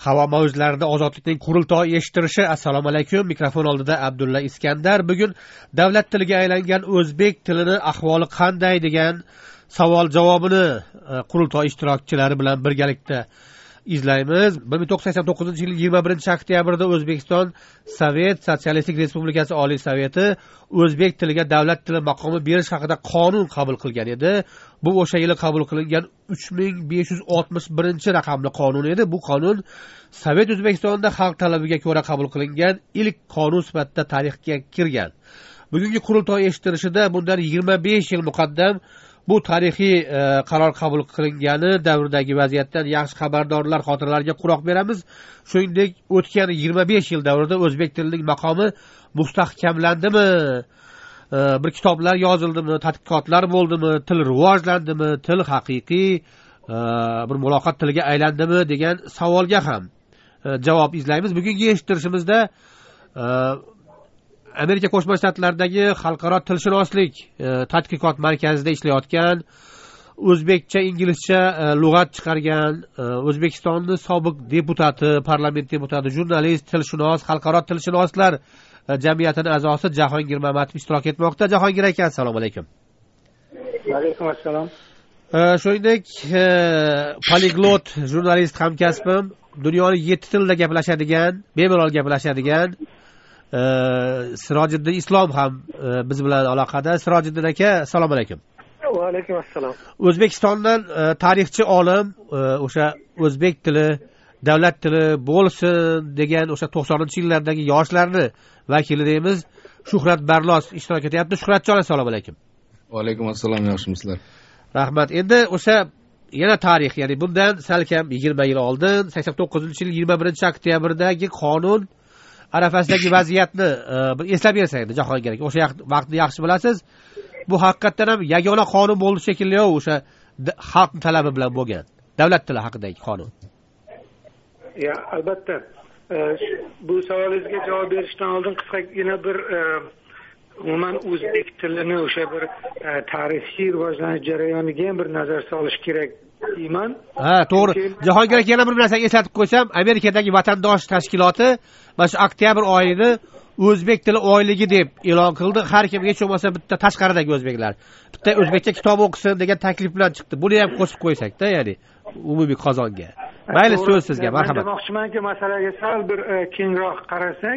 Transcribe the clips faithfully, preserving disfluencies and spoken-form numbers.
Havo mavjlarida ozodlikning qurultoyi eshittirishi. Assalomu alaykum. Mikrofon oldida Abdulla Iskandar. Bugun davlat tiliga aylangan o'zbek tilini ahvoli qanday degan savol javobini qurultoy ishtirokchilari bilan birgalikda izlaymiz. bir ming to'qqiz yuz sakson to'qqizinchi yil yigirma birinchi oktyabrda O'zbekiston Sovet Sotsialistik Respublikasi Oliy Soveti o'zbek tiliga davlat tili maqomi berish haqida qonun qabul qilgan edi. Bu o'sha yili qabul qilingan uch ming besh yuz oltmish birinchi raqamli qonun edi. Bu qonun Sovet O'zbekistonida xalq talabiga ko'ra qabul qilingan ilk qonun sifatida tarixga kirgan. Bugungi qurultoy eshittirishida bundan yigirma besh yil muqaddam bu tarixiy e, qaror qabul qilingani davridagi vaziyatdan yaxshi xabardorlar xotiralariga quloq beramiz. Shuningdek, o'tgan yigirma besh yil davrida o'zbek tilining maqomi mustahkamlandimi? E, bir kitoblar yozildimi, tadqiqotlar bo'ldimi, til rivojlandimi, til haqiqiy e, bir muloqot tiliga aylandimi degan savolga ham e, javob izlaymiz. Bugungi eshittirishimizda e, Amerika Qo'shma Shtatlaridagi xalqaro tilshunoslik e, tadqiqot markazida ishlayotgan, o'zbekcha, inglizcha e, lug'at chiqargan, e, O'zbekistonning sobiq deputati, parlament deputati, jurnalist, tilshunos, xalqaro tilshunoslar e, jamiyatining a'zosi Jahongir Mamatov ishtirok etmoqda. Jahongir aka, assalomu alaykum. Va alaykum assalom. E, shuningdek, e, poliglot jurnalist hamkasbim, dunyoning yetti tilida gaplashadigan, bemalol gaplashadigan Sirojiddin Islom ham e, biz bilan aloqada. Sirojiddin aka, assalomu alaykum. Va alaykum assalom. O'zbekistondan e, tarixchi olim, e, o'sha o'zbek tili davlat tili bo'lsin degan o'sha to'qsoninchi yillardagi yoshlarni vakili deymiz, Shuhrat Barlos ishtirok etyapti. Shuhratjon, assalomu alaykum. Va alaykum assalom, yaxshimisizlar? Rahmat. Endi o'sha yana tarix, ya'ni bundan salkam yigirma yil oldin, sakson to'qqizinchi yil yigirma birinchi oktyabrdagi qonun arafasidagi vaziyatni e, bir eslab bersangiz Jahongir aka, o'sha vaqtni yaxshi bilasiz. Bu haqiqatdan ham yagona qonun bo'ldi shekilli, o'sha xalq talabi bilan bo'lgan davlat tili haqidagi qonun. Ya, albatta. E, bu savolingizga javob berishdan oldin qisqagina bir e, umuman o'zbek tilini o'sha bir e, tarixiy rivojlanish jarayoniga ham bir nazar solish kerak deyman. Ha, to'g'ri. Jahongir aka, yana bir narsani eslatib qo'ysam, Amerikadagi vatandosh tashkiloti mana shu oktyabr oyini o'zbek tili oyligi deb e'lon qildi. Har kimga hech bo'lmasa bitta tashqaridagi o'zbeklar bitta o'zbekcha kitob o'qisin degan taklif bilan chiqdi. Buni ham qo'shib qo'ysak-da, ya'ni umumiy qozonga. Mayli, so'z sizga. Marhamat. Men demoqchimanki, masalaga sal bir e, kengroq qarasak,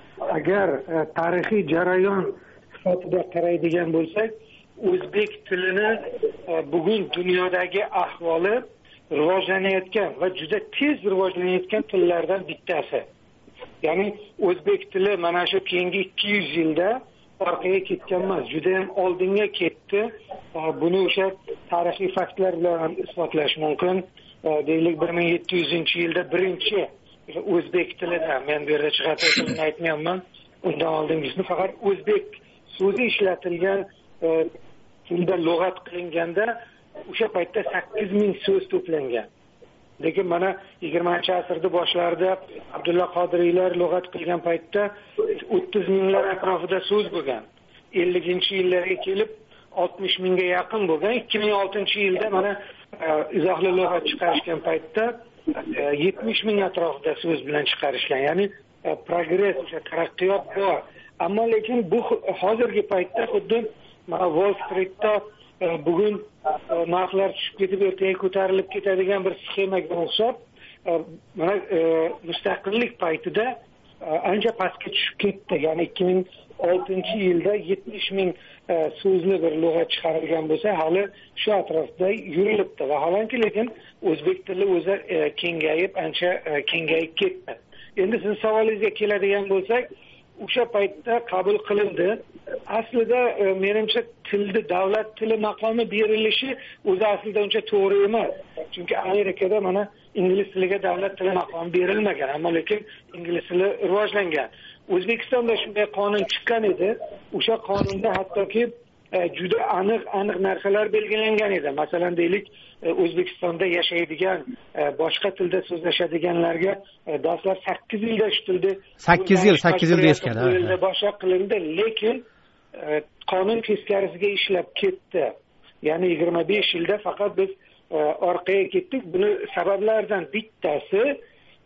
agar e, tarixiy jarayon sifatida qaraydigan bo'lsak, o'zbek tilini e, bugun dunyodagi ahvoli rivojlanayotgan va juda tez rivojlanayotgan tillardan bittasi. Ya'ni o'zbek tili mana shu keyingi ikki yuz yilda orqaga ketgan emas, juda ham oldinga ketdi. E, buni o'sha tarixiy faktlar bilan isbotlash mumkin. E, deylik bir ming yetti yuzinchi yilda birinchi o'zbek tilida, men bu yerda chig'atoy tilini aytmayapman, undan oldingisini faqat o'zbek so'zi ishlatilgan e, tilda lug'at qilinganda o'sha paytda sakkiz ming so'z to'plangan. Lekin mana yigirmanchi asrda boshlarida Abdulla Qodiriylar lug'at qilgan paytda o'ttiz minglar atrofida so'z bo'lgan. elliginchi yillarga kelib oltmish mingga yaqin bo'lgan. ikki ming oltinchi yilda mana e, izohli lug'at chiqarishgan paytda e, yetmish ming atrofida so'z bilan chiqarishgan. Ya'ni e, progress, o'sha taraqqiyot bor. Ammo lekin bu hozirgi paytda xuddi mana Wall Streetda e, bugun e, narxlar tushib ketib ertaga ko'tarilib ketadigan bir sxemaga o'xshab, e, mana e, mustaqillik paytida e, ancha pastga tushib ketdi. Ya'ni ikki ming oltinchi yilda yetmish ming e, so'zli bir lug'at chiqarilgan bo'lsa, hali shu atrofda yurilibdi. Vaholanki, lekin o'zbek tili o'zi e, kengayib, ancha e, kengayib ketdi. Endi siz savolingizga keladigan bo'lsak, o'sha paytda qabul qilindi. Aslida e, menimcha tilni davlat tili maqomi berilishi o'zi aslida uncha to'g'ri emas. Chunki Amerikada mana ingliz tiliga davlat tili maqomi berilmagan, ammo lekin ingliz tili rivojlangan. O'zbekistonda shunday qonun chiqqan edi. O'sha qonunda hattoki e, juda aniq aniq narsalar belgilangan edi. Masalan, deylik, e, O'zbekistonda yashaydigan, e, boshqa tilda so'zlashadiganlarga e, darslar sakkiz yilda shu tilda sakkiz yil, sakkiz yil deyishgan. Ha, boshqa qilindi, lekin e, qonun teskarisiga ishlab ketdi. Ya'ni yigirma besh yilda faqat biz e, orqaga ketdik. Buni sabablaridan bittasi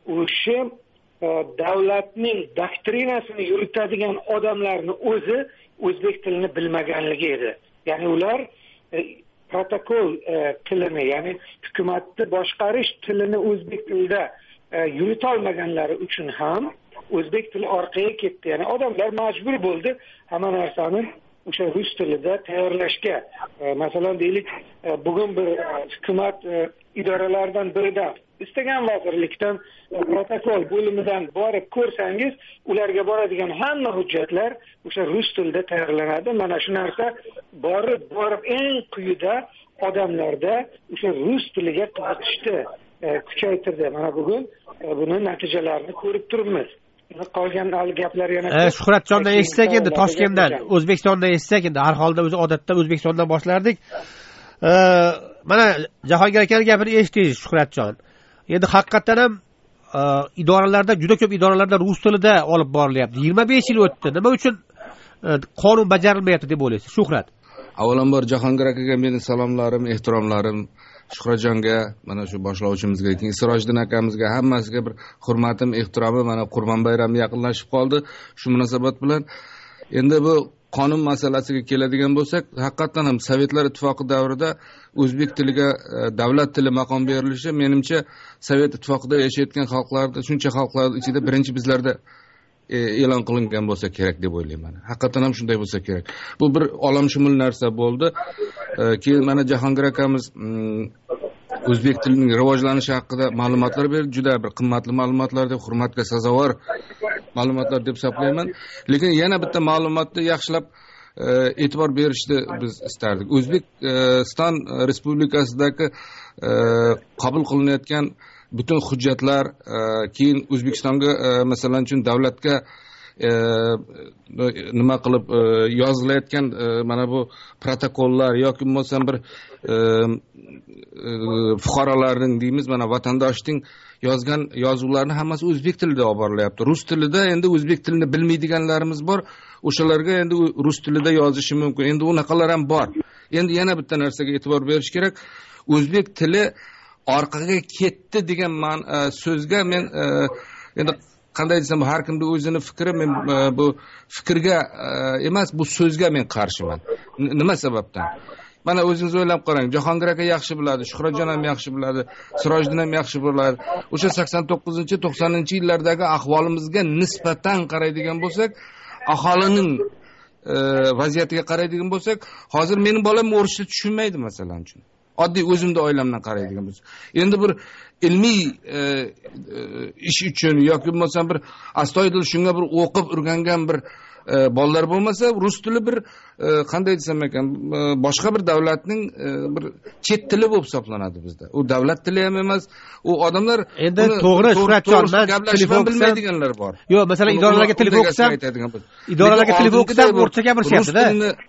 o'sha davlatning doktrinasini yuritadigan odamlarni o'zi o'zbek tilini bilmaganligi edi. Ya'ni ular protokol tilini, ya'ni hukumatni boshqarish tilini o'zbek tilida yuritolmaganlari uchun ham o'zbek tili orqaga ketdi. Ya'ni odamlar majbur bo'ldi hamma narsani o'sha rus tilida tayyorlashga. Masalan deylik, bugun bir hukumat idoralaridan birida istagan vazirlikdan protokol bo'limidan borib ko'rsangiz, ularga boradigan hamma hujjatlar o'sha rus tilida tayyorlanadi. Mana shu narsa borib borib eng quyida odamlarda o'sha rus tiliga qiziqishni kuchaytirdi. Mana bugun buni natijalarini ko'rib turibmiz. Qolgan gaplar yana Shuhratjondan eshitsak endi, Toshkentdan, O'zbekistondan eshitsak endi, har holda o'zi odatda O'zbekistondan boshlardik. Mana Jahongir akaning gapini eshitdingiz Shuhratjon. Endi haqiqatan ham idoralarda, juda ko'p idoralarda rus tilida olib borilyapti. yigirma besh yil o'tdi. Nima uchun qonun bajarilmayapti deb o'ylaysiz, Shuhrat? Avvalambor Jahongir akaga mening salomlarim, ehtiromlarim, Shuhratjonga, mana shu boshlovchimizga, keyin Sirojiddin akamizga, hammasiga bir hurmatim, ehtiromim. Mana Qurbon bayrami yaqinlashib qoldi. Shu munosabat bilan endi bu qonun masalasiga keladigan bo'lsak, haqiqatan ham Sovetlar ittifoqi davrida o'zbek tiliga davlat tili maqom berilishi, menimcha Sovet ittifoqida yashayotgan xalqlarda, shuncha xalqlar ichida birinchi bizlarda e'lon qilingan bo'lsa kerak deb o'ylayman. Haqiqatan ham shunday bo'lsa kerak. Bu bir olamshumul narsa bo'ldi. Keyin mana Jahongir akamiz o'zbek tilining rivojlanishi haqida ma'lumotlar berdi. Juda bir qimmatli ma'lumotlar, deb hurmatga sazovor ma'lumotlar deb hisoblayman. Lekin yana bitta ma'lumotni yaxshilab e'tibor berishni biz istardik. O'zbekiston Respublikasidagi qabul qilinayotgan butun hujjatlar, keyin O'zbekistonga masalan uchun davlatga nima qilib yozilayotgan mana bu protokollar yoki bo'lmasam bir fuqarolarning deymiz, mana vatandoshning yozgan yozuvlarini hammasi o'zbek tilida olib borilyapti. Rus tilida endi o'zbek tilini bilmaydiganlarimiz bor. O'shalarga endi rus tilida yozishi mumkin. Endi unaqalar ham bor. Endi yana bitta narsaga e'tibor berish kerak. O'zbek tili orqaga ketdi degan so'zga men endi qanday desam, har kimning o'zini fikri, men bu fikrga emas, bu so'zga men qarshiman. Nima sababdan? Mana o'zingiz o'ylab qarang. Jahongir aka yaxshi biladi, Shuhratjon ham yaxshi biladi, Sirojiddin ham yaxshi biladi. O'sha sakson to'qqizinchi to'qsoninchi yillardagi ahvolimizga nisbatan qaraydigan bo'lsak, aholining vaziyatiga qaraydigan bo'lsak, hozir mening bolam o'rishni tushunmaydi masalan uchun. Oddiy o'zimda oilamdan qaraydigan bo'lsak. Endi bir ilmiy ish uchun yoki bo'lmasa bir astoydil shunga bir o'qib o'rgangan bir bolalar bo'lmasa, rus tili bir qanday desam ekan, boshqa bir davlatning bir chet tili bo'lib hisoblanadi bizda. U davlat tili ham emas. U odamlar endi to'g'ri Shuhratjon, men telefon bilmaydiganlar bor. Yo'q, masalan idoralarga telefon qilsam, idoralarga telefon qilsam o'rta gapirishyapti-da.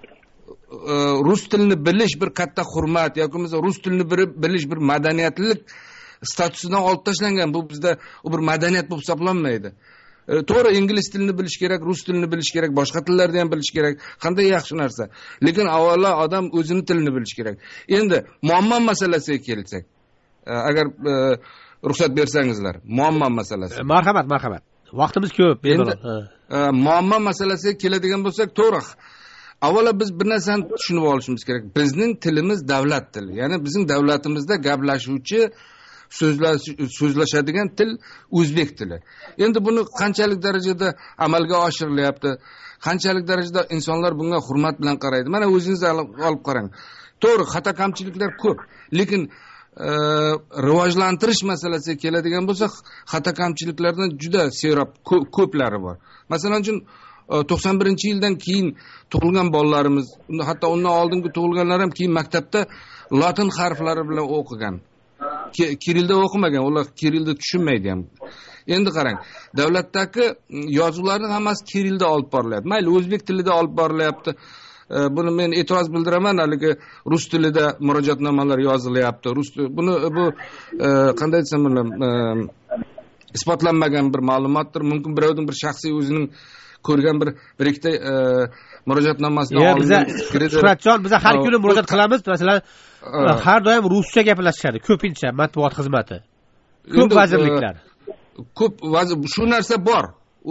Rus tilini bilish bir katta hurmat yoki bo'lmasa rus tilini bilish bir madaniyatlik statusidan olib tashlangan. Bu bizda u bir madaniyat bo'lib hisoblanmaydi. To'g'ri, ingliz tilini bilish kerak, rus tilini bilish kerak, boshqa tillarni ham bilish kerak. Qanday yaxshi narsa. Lekin avvalo odam o'zini tilini bilish kerak. Endi muammo masalasiga kelsak, agar ruxsat bersangizlar, muammo masalasi. Marhamat, marhamat. Vaqtimiz ko'p. Endi muammo masalasiga keladigan bo'lsak, to'g'ri. Avvalo biz bir narsani tushunib olishimiz kerak. Bizning tilimiz davlat tili. Ya'ni bizning davlatimizda gaplashuvchi, so'zlashadigan til o'zbek tili. Endi buni qanchalik darajada amalga oshirilyapti, qanchalik darajada insonlar bunga hurmat bilan qaraydi. Mana o'zingiz olib qarang. To'g'ri, xato kamchiliklar ko'p, lekin rivojlantirish masalasiga keladigan bo'lsak, xato kamchiliklardan juda serob ko'plari bor. Masalan uchun to'qson birinchi yildan keyin tug'ilgan bolalarimiz, hatto undan oldingi tug'ilganlar ham keyin maktabda lotin harflari bilan o'qigan. Kirilda o'qimagan, ular kirilda tushunmaydi ham. Endi qarang, davlatdagi yozuvlarning hammasi kirilda olib borilyapti. Mayli, o'zbek tilida olib borilyapti. Buni men e'tiroz bildiraman, haligi rus tilida murojaatnomalar yozilyapti. Rus buni bu qanday desam bilan isbotlanmagan bir ma'lumotdir. Mumkin birovning bir shaxsiy o'zining ko'rgan bir bir ikkita murojaatnomasidan olingan fikridir. Shuhratjon, biz har kuni murojaat qilamiz. Masalan, har doim ruscha gaplashishadi, ko'pincha matbuot xizmati. Ko'p vazirliklar. ko'p shu narsa bor.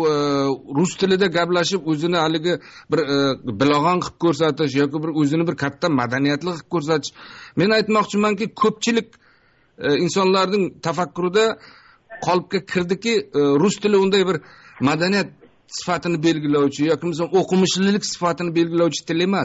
Rus tilida gaplashib o'zini haligi bir bilag'on qilib ko'rsatish yoki bir o'zini bir katta madaniyatli qilib ko'rsatish. Men aytmoqchimanki, ko'pchilik insonlarning tafakkurida qolibga kirdiki, rus tili unday bir madaniyat sifatini belgilovchi yoki bo'lmasa o'qimishlilik sifatini belgilovchi til emas.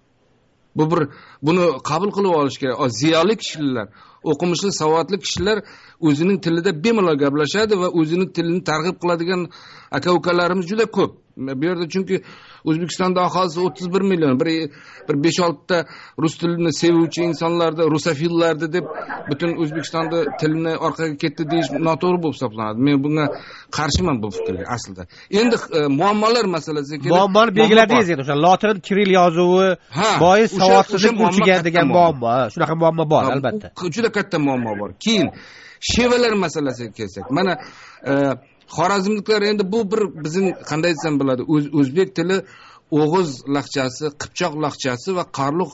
Bu bir buni qabul qilib olish kerak. Ziyoli kishilar, o'qimishli, savodli kishilar o'zining tilida bemalol gaplashadi va o'zining tilini targ'ib qiladigan aka-ukalarimiz juda ko'p. Bu yerda chunki O'zbekistonda aholisi o'ttiz bir million, bir bir besh olti ta rus tilini sevuvchi insonlarda, rusofillarda deb butun O'zbekistonda tilni orqaga ketdi deyish noto'g'ri bo'lib hisoblanadi. Men bunga qarshiman bu fikrga aslida. Endi muammolar masalasiga kelib, muammoni belgiladingiz endi o'sha lotin kiril yozuvi bois savodsizlik urchigan degan muammo, shunaqa muammo bor albatta. Juda katta muammo bor. Keyin shevalar masalasiga kelsak, mana Xorazmliklar endi bu bir bizning qanday desam bo'ladi, o'zbek tili O'g'iz laqchasi, Qipchoq laqchasi va Qarluq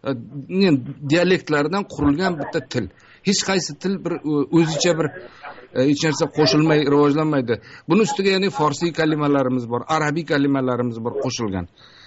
dialektlaridan qurilgan bitta til. Hech qaysi til bir o'zicha bir hech narsa qo'shilmay rivojlanmaydi. Buning ustiga ya'ni forsiy kalimalarimiz bor, arabiy kalimalarimiz bor qo'shilgan.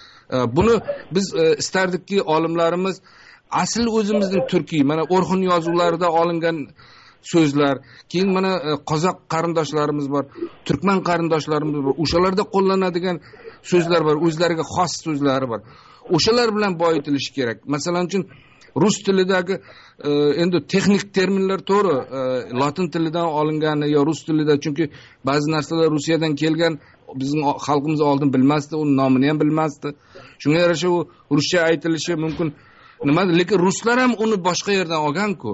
Buni biz istardikki olimlarimiz asl o'zimizning turkiy, mana O'rxun yozuvlarida olingan so'zlar, keyin mana qozoq qarindoshlarimiz bor, turkman qarindoshlarimiz bor. O'shalarda qo'llanadigan so'zlar bor, o'zlariga xos so'zlari bor. O'shalar bilan boyitilishi kerak. Masalan uchun rus tilidagi endi texnik terminlar to'g'ri lotin tilidan olingani yo rus tilida, chunki ba'zi narsalar Rossiyadan kelgan, bizning xalqimiz oldin bilmasdi, uning nomini ham bilmasdi. Shunga yarasha u ruscha aytilishi mumkin. Nima, lekin ruslar ham uni boshqa yerdan olgan-ku.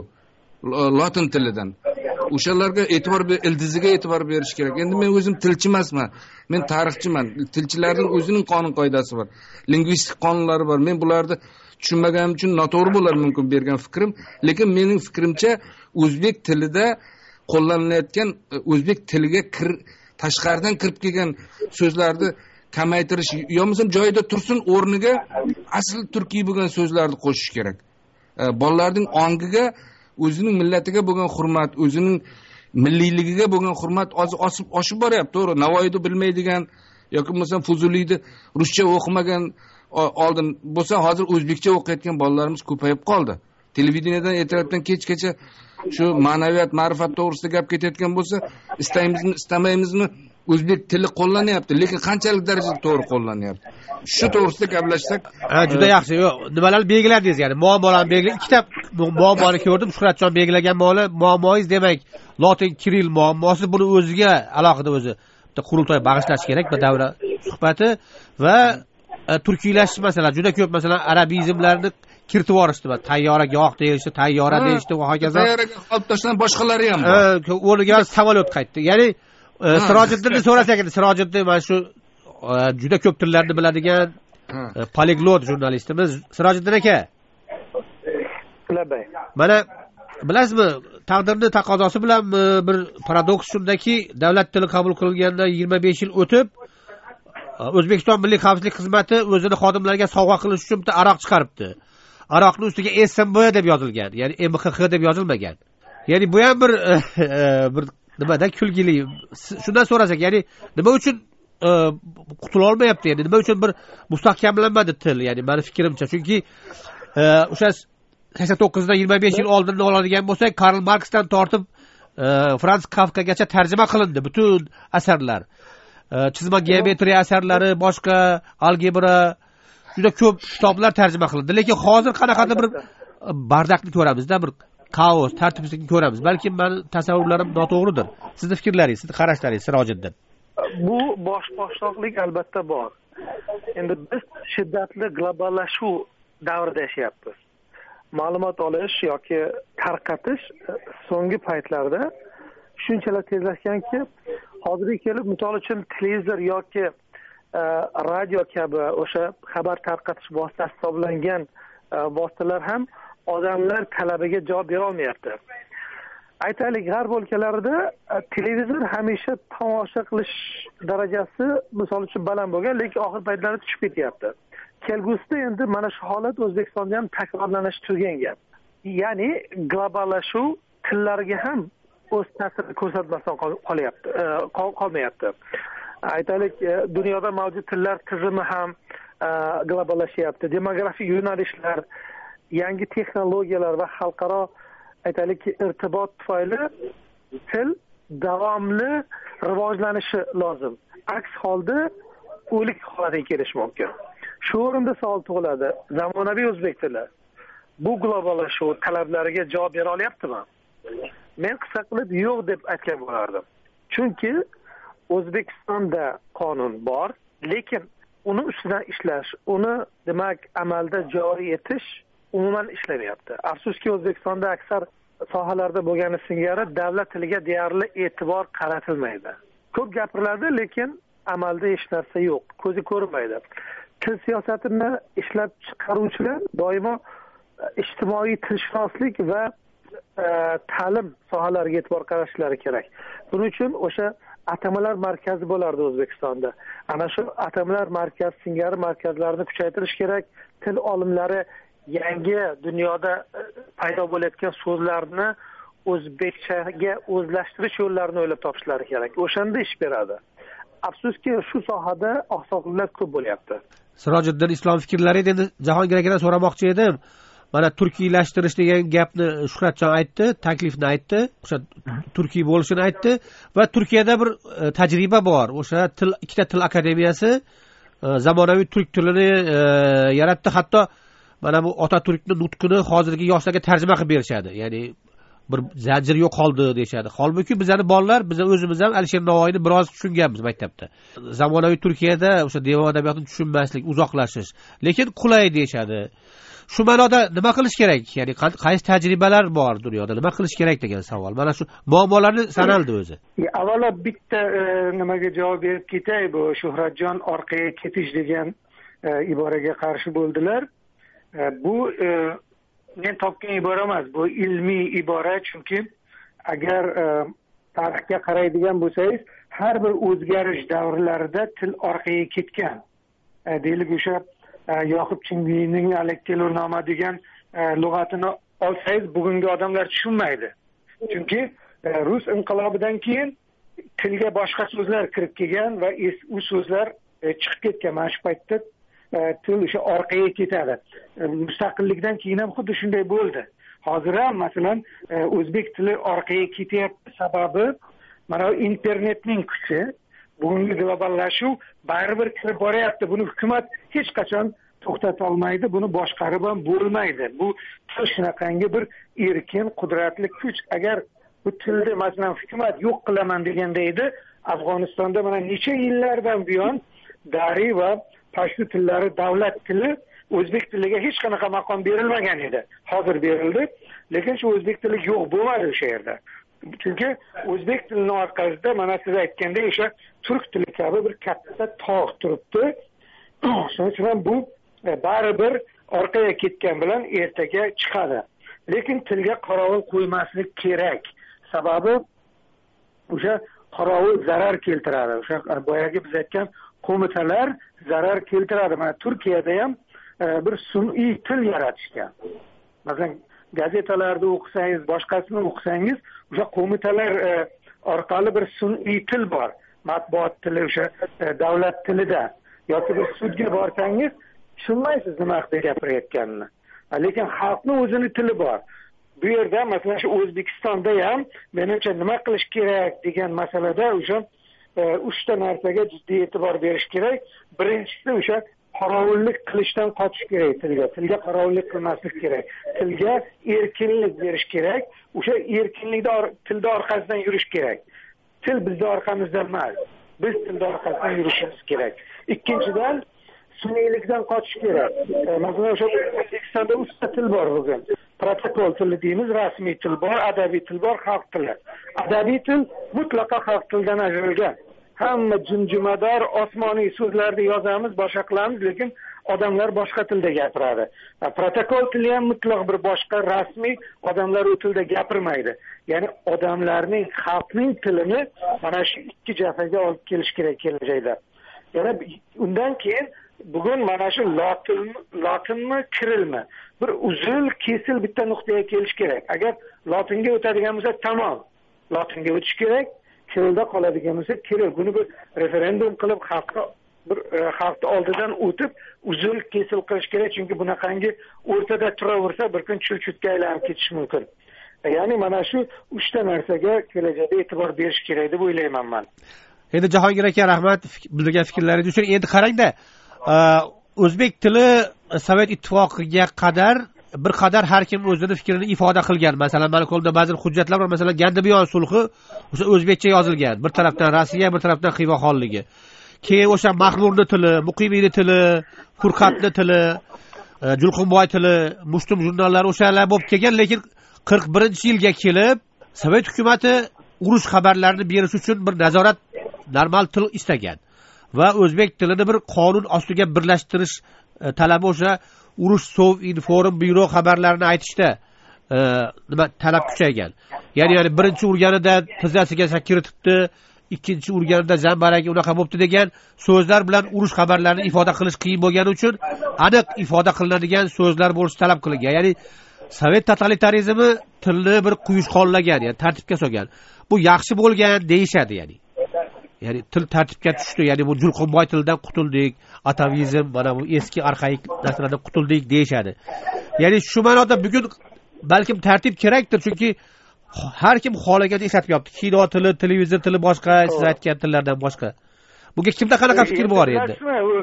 Lotin tilidan. O'shalarga e'tibor ber, ildiziga e'tibor berish kerak. Endi men o'zim tilchi emasman. Men tarixchiman. Tilchilarning o'zining qonun qoidasi bor. Lingvistik qonunlari bor. Men bularni tushunmaganim uchun noto'g'ri bo'lar mumkin bergan fikrim, lekin mening fikrimcha o'zbek tilida qo'llanilayotgan o'zbek tiliga kir tashqaridan kirib kelgan so'zlarni kamaytirish yo bo'lmasa joyida tursin, o'rniga asl turkiy bo'lgan so'zlarni qo'shish kerak. Bolalarning ongiga, o'zining millatiga bo'lgan hurmat, o'zining milliyligiga bo'lgan hurmat osib oshib boryapti. To'g'ri, Navoiyni bilmaydigan yoki bo'lmasa Fuzuliyni ruscha o'qimagan oldin bo'lsa, hozir o'zbekcha o'qiyotgan bolalarimiz ko'payib qoldi. Televideniyadan ertalabdan kechgacha shu ma'naviyat, ma'rifat to'g'risida gap ketayotgan bo'lsa, istaymizmi, istamaymizmi, o'zbek tili qo'llanyapti, lekin qanchalik darajada to'g'ri qo'llanyapti? Shu to'g'risida gaplashsak, ha, juda yaxshi. Yo'q, nimalarni belgiladingiz, ya'ni muammolarni belgilab, ikkita muammoni ko'rdim. Shuhratjon belgilagan muammoingiz, demak, lotin kiril muammosi, buni o'ziga alohida o'zi bitta qurultoy bag'ishlash kerak, bir davra suhbati va turkiylashish masalasi juda ko'p, masalan, arabizmlarni kiritib yuborishdi. Tayyoragoh deyishdi, tayyora deyishdi va hokazo. Tayyoraga olib tashlagan boshqalari ham bor. O'rniga samolyot qaytdi. Ya'ni Sirojiddinni so'rasak edi, Sirojiddin mana shu juda ko'p tillarni biladigan poliglot jurnalistimiz. Sirojiddin aka. Mana bilasizmi, taqdirni taqozosi bilan bir paradoks shundaki, davlat tili qabul qilingandan yigirma besh yil o'tib, O'zbekiston Milliy xavfsizlik xizmati o'zini xodimlariga sovg'a qilish uchun bitta aroq chiqaribdi. Aroqning ustiga S M B deb yozilgan, ya'ni M X X deb yozilmagan. Ya'ni bu ham bir bir nimada kulgili. Shundan so'rasak, ya'ni nima uchun qutula olmayapti, ya'ni nima uchun bir mustahkamlanmadi til, ya'ni meni fikrimcha, chunki o'sha sakson to'qqizdan yigirma besh yil oldinni oladigan bo'lsak, Karl Marksdan tortib Franz Kafkagacha tarjima qilindi butun asarlar. Chizma geometriya asarlari, boshqa algebra, juda ko'p kitoblar tarjima qilindi. Lekin hozir qanaqadir bir bardaqni ko'ramizda, bir kaos, tartibsizlikni ko'ramiz. Balki meni tasavvurlarim noto'g'ridir. Sizning fikrlaringiz, sizning qarashlaringiz, Sirojiddin. Bu bosh boshliqlik albatta bor. Endi biz shiddatli globallashuv davrida yashayapmiz. Ma'lumot olish yoki tarqatish so'nggi paytlarda shunchalar tezlashganki, hozirga kelib misol uchun televizor yoki radio kabi o'sha xabar tarqatish vositasi hisoblangan vositalar ham odamlar talabiga javob bera olmayapti. Aytaylik, g'arb o'lkalarida televizor hamisha tomosha qilish darajasi misol uchun baland bo'lgan, lekin oxir paytlarda tushib ketyapti. Kelgusida endi mana shu holat O'zbekistonda ham takrorlanishi turgan gap. Ya'ni globallashuv tillarga ham o'z ta'sirini ko'rsatmasdan qolyapti, qolmayapti. Aytaylik, dunyoda mavjud tillar tizimi ham globallashyapti. Demografik yo'nalishlar, yangi texnologiyalar va xalqaro aytaylik irtibot tufayli til davomli rivojlanishi lozim. Aks holda o'lik holatiga kelishi mumkin. Shu o'rinda savol tug'iladi. Zamonaviy o'zbek tili bu globallashuv talablariga javob bera olyaptimi? Men qisqa qilib yo'q deb aytgan bo'lardim. Chunki O'zbekistonda qonun bor, lekin uni ustidan ishlash, uni demak amalda joriy etish umuman ishlamayapti. Afsuski O'zbekistonda aksar sohalarda bo'lgani singari davlat tiliga deyarli e'tibor qaratilmaydi. Ko'p gapiriladi, lekin amalda hech narsa yo'q, ko'zi ko'rmaydi. Til siyosatini ishlab chiqaruvchilar doimo ijtimoiy tilshunoslik va e, ta'lim sohalariga e'tibor qarashlari kerak. Buning uchun o'sha atamalar markazi bo'lardi O'zbekistonda. Ana shu atamalar markazi singari markazlarni kuchaytirish kerak. Til olimlari yangi dunyoda paydo bo'layotgan so'zlarni o'zbekchaga o'zlashtirish yo'llarini o'ylab topishlari kerak. O'shanda ish beradi. Afsuski shu sohada oqsoqliklar ko'p bo'lyapti. Sirojiddin, islom fikrlari endi Jahongir akadan so'ramoqchi edim. Mana turkiylashtirish degan gapni Shuhratjon aytdi, taklifni aytdi, o'sha turkiy bo'lishini aytdi va Turkiyada bir e, tajriba bor. O'sha til ikkita til akademiyasi e, zamonaviy turk tilini e, yaratdi. Hatto mana bu Otaturkning nutqini hozirgi yoshlarga tarjima qilib berishadi. Ya'ni bir zanjir yo'qoldi deyshadi. Holbuki bizning bolalar, biz o'zimiz ham Alisher Navoiyni biroz tushunganmiz maktabda. Zamonaviy Turkiyada o'sha devon adabiyotini tushunmaslik, uzoqlashish, lekin qulay deyshadi. Shu ma'noda nima qilish kerak? Ya'ni qaysi tajribalar bor dunyoda? Nima qilish kerak degan savol. Mana shu muammolarni sanaldi o'zi. Avvalo bitta e, nimaga javob berib ketay, bu Shuhratjon orqaga ketish degan e, iboraga qarshi bo'ldilar. E, bu e, men topgan ibora emas, bu ilmiy ibora, chunki agar e, tarixga qaraydigan bo'lsangiz, har bir o'zgarish davrlarida til orqaga ketgan. E, deylik o'sha Yoqub Chingviyning Alekkelurnoma degan lug'atini olsangiz, bugungi odamlar tushunmaydi. Chunki rus inqilobidan keyin tilga boshqa so'zlar kirib kelgan va u so'zlar chiqib ketgan. Mana shu paytda til o'sha orqaga ketadi. Mustaqillikdan keyin ham xuddi shunday bo'ldi. Hozir ham masalan o'zbek tili orqaga ketyapti. Sababi mana internetning kuchi, bugungi globallashuv baribir kirib boryapti. Buni hukumat hech qachon to'xtata olmaydi, buni boshqarib ham bo'lmaydi. Bu til shunaqangi bir erkin, qudratli kuch. Agar bu tilni masalan hukumat yo'q qilaman deganda edi, Afg'onistonda mana necha yillardan buyon Dari va Pashtu tillari davlat tili, o'zbek tiliga hech qanaqa maqom berilmagan edi. Hozir berildi, lekin shu o'zbek tili yo'q bo'lmadi o'sha yerda. Chunki o'zbek tilining orqasida mana siz aytgandek o'sha turk tili kabi bir katta tog' turibdi. Shuning uchun bu baribir orqaga ketgan bilan ertaga chiqadi. Lekin tilga qorovul qo'ymaslik kerak. Sababi o'sha qorovul zarar keltiradi. O'sha boyagi biz aytgan qo'mitalar zarar keltiradi. Mana Turkiyada ham bir sun'iy til yaratishgan. Masalan, gazetalarda o'qisangiz, boshqasini o'qisangiz, o'sha qo'mitalar orqali bir sun'iy til bor. Matbuot tili o'sha davlat tilida yoki bir sudga borsangiz tushunmaysiz nima haqida gapirayotganini. Lekin xalqning o'zini tili bor. Bu yerda masalan shu O'zbekistonda ham menimcha nima qilish kerak degan masalada o'sha uchta narsaga jiddiy e'tibor berish kerak. Birinchisi o'sha qorovullik qilishdan qochish kerak tilga. Tilga qorovullik qilmaslik kerak. Tilga erkinlik berish kerak. O'sha erkinlikda tilda orqasidan yurish kerak. Til bizning orqamizda emas. Biz tilda orqasidan yurishimiz kerak. Ikkinchidan sun'iylikdan qochish kerak. Masalan, o'sha O'zbekistonda uchta til bor bugun. Protokol tili deymiz, rasmiy til bor, adabiy til bor, xalq tili. Adabiy til mutlaqo xalq tilidan ajralgan. Hamma jimjimador osmoniy so'zlarni yozamiz, boshqa qilamiz, lekin odamlar boshqa tilda gapiradi. Protokol tili ham mutlaq bir boshqa rasmiy, odamlar u tilda gapirmaydi. Ya'ni odamlarning, xalqning tilini mana shu ikki jihatga olib kelish kerak kelajakda. Yana undan keyin bugun mana shu lotin lotinmi, kirilmi? Bir uzil, kesil bitta nuqtaga kelish kerak. Agar lotinga o'tadigan bo'lsa, tamom. lotinga o'tish kerak. Kirillda qoladigan bo'lsa kirill. Buni bir referendum qilib xalqqa bir xalqni oldidan o'tib uzil kesil qilish kerak, chunki bunaqangi o'rtada turaversa bir kun chulchutga aylanib ketishi mumkin. Ya'ni mana shu uchta narsaga kelajakda e'tibor berish kerak deb o'ylayman men. Endi Jahongir aka, rahmat bildirgan fikrlaringiz uchun. Endi qarangda, o'zbek tili Sovet ittifoqiga qadar bir qadar har kim o'zining fikrini ifoda qilgan. Masalan, mana qo'lda ba'zi hujjatlar bor, masalan, Gandibiyon sulhi o'sha o'zbekcha yozilgan. Bir tarafdan Rossiya, bir tarafdan Xiva xonligi. Keyin o'sha Mahmurning tili, Muqimiyning tili, Furqatning tili, Julqinboy tili, Mushtum jurnallari o'shalar bo'lib kelgan, lekin qirq birinchi yilga kelib Sovet hukumatı urush xabarlarini berish uchun bir nazorat, normal til istagan va o'zbek tilini bir qonun ostiga birlashtirish talabi o'sha urush Sov Inform byuro xabarlarini aytishda nima talab kuchaygan. Ya'ni ya'ni birinchi urganida tizzasiga kiritibdi, ikkinchi urganida zambaragi unaqa bo'libdi degan so'zlar bilan urush xabarlarini ifoda qilish qiyin bo'lgani uchun aniq ifoda qilinadigan so'zlar bo'lishi talab qilingan. Ya'ni Sovet totalitarizmi tilni bir quyushqonlagan, ya'ni tartibga solgan. Bu yaxshi bo'lgan deyishadi, ya'ni. Ya'ni til tartibga tushdi, ya'ni bu Julqinboy tilidan qutuldik, atavizm, mana bu eski arxaik narsalardan qutuldik deyishadi. Ya'ni shu ma'noda bugun balkim tartib kerakdir, chunki har kim xohlagancha ishlatyapti. Kino tili, televizor tili boshqa, siz aytgan tillardan boshqa. Bunga kimda qanaqa fikr bor endi?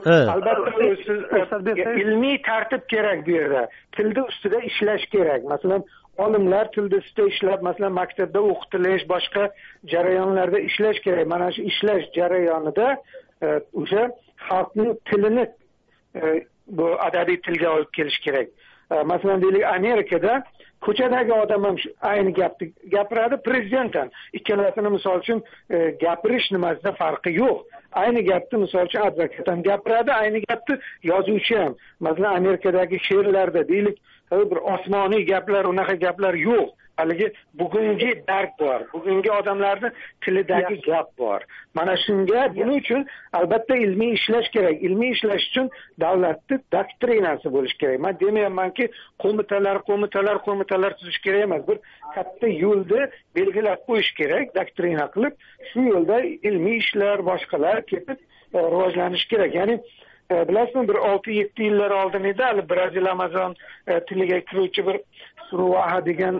Albatta, ilmiy tartib kerak bu yerda. Tilda ustida ishlash kerak. Masalan, olimlar tilda ustida ishlab, masalan, maktabda o'qitilish, boshqa jarayonlarda ishlash kerak. Mana shu ishlash jarayonida o'sha xalqning tilini bu adabiy tilga olib kelish kerak. Masalan, deylik, Amerikada ko'chadagi odam ham ayni gapni gapiradi, prezident ham. Ikkalasini misol uchun gapirish nimasida farqi yo'q. Ayni gapni misol uchun advokat ham gapiradi, ayni gapni yozuvchi ham. Masalan, Amerikadagi she'rlarda deylik, bir osmoniy gaplar, unaqa gaplar yo'q. Haligi bugungi dard bor, bugungi odamlarning tilidagi gap bor. Mana shunga, buning uchun albatta ilmiy ishlash kerak. Ilmiy ishlash uchun davlatning doktrinasi bo'lish kerak. Men demayapmanki, qo'mitalar, qo'mitalar, qo'mitalar tuzish kerak emas. Bir katta yo'lni belgilab qo'yish kerak, doktrina qilib, shu yo'lda ilmiy ishlar, boshqalar ketib rivojlanish kerak. Ya'ni bilasizmi, bir olti yetti yillar oldin edi, hali Brazil Amazon tiliga kiruvchi bir Suruvaha degan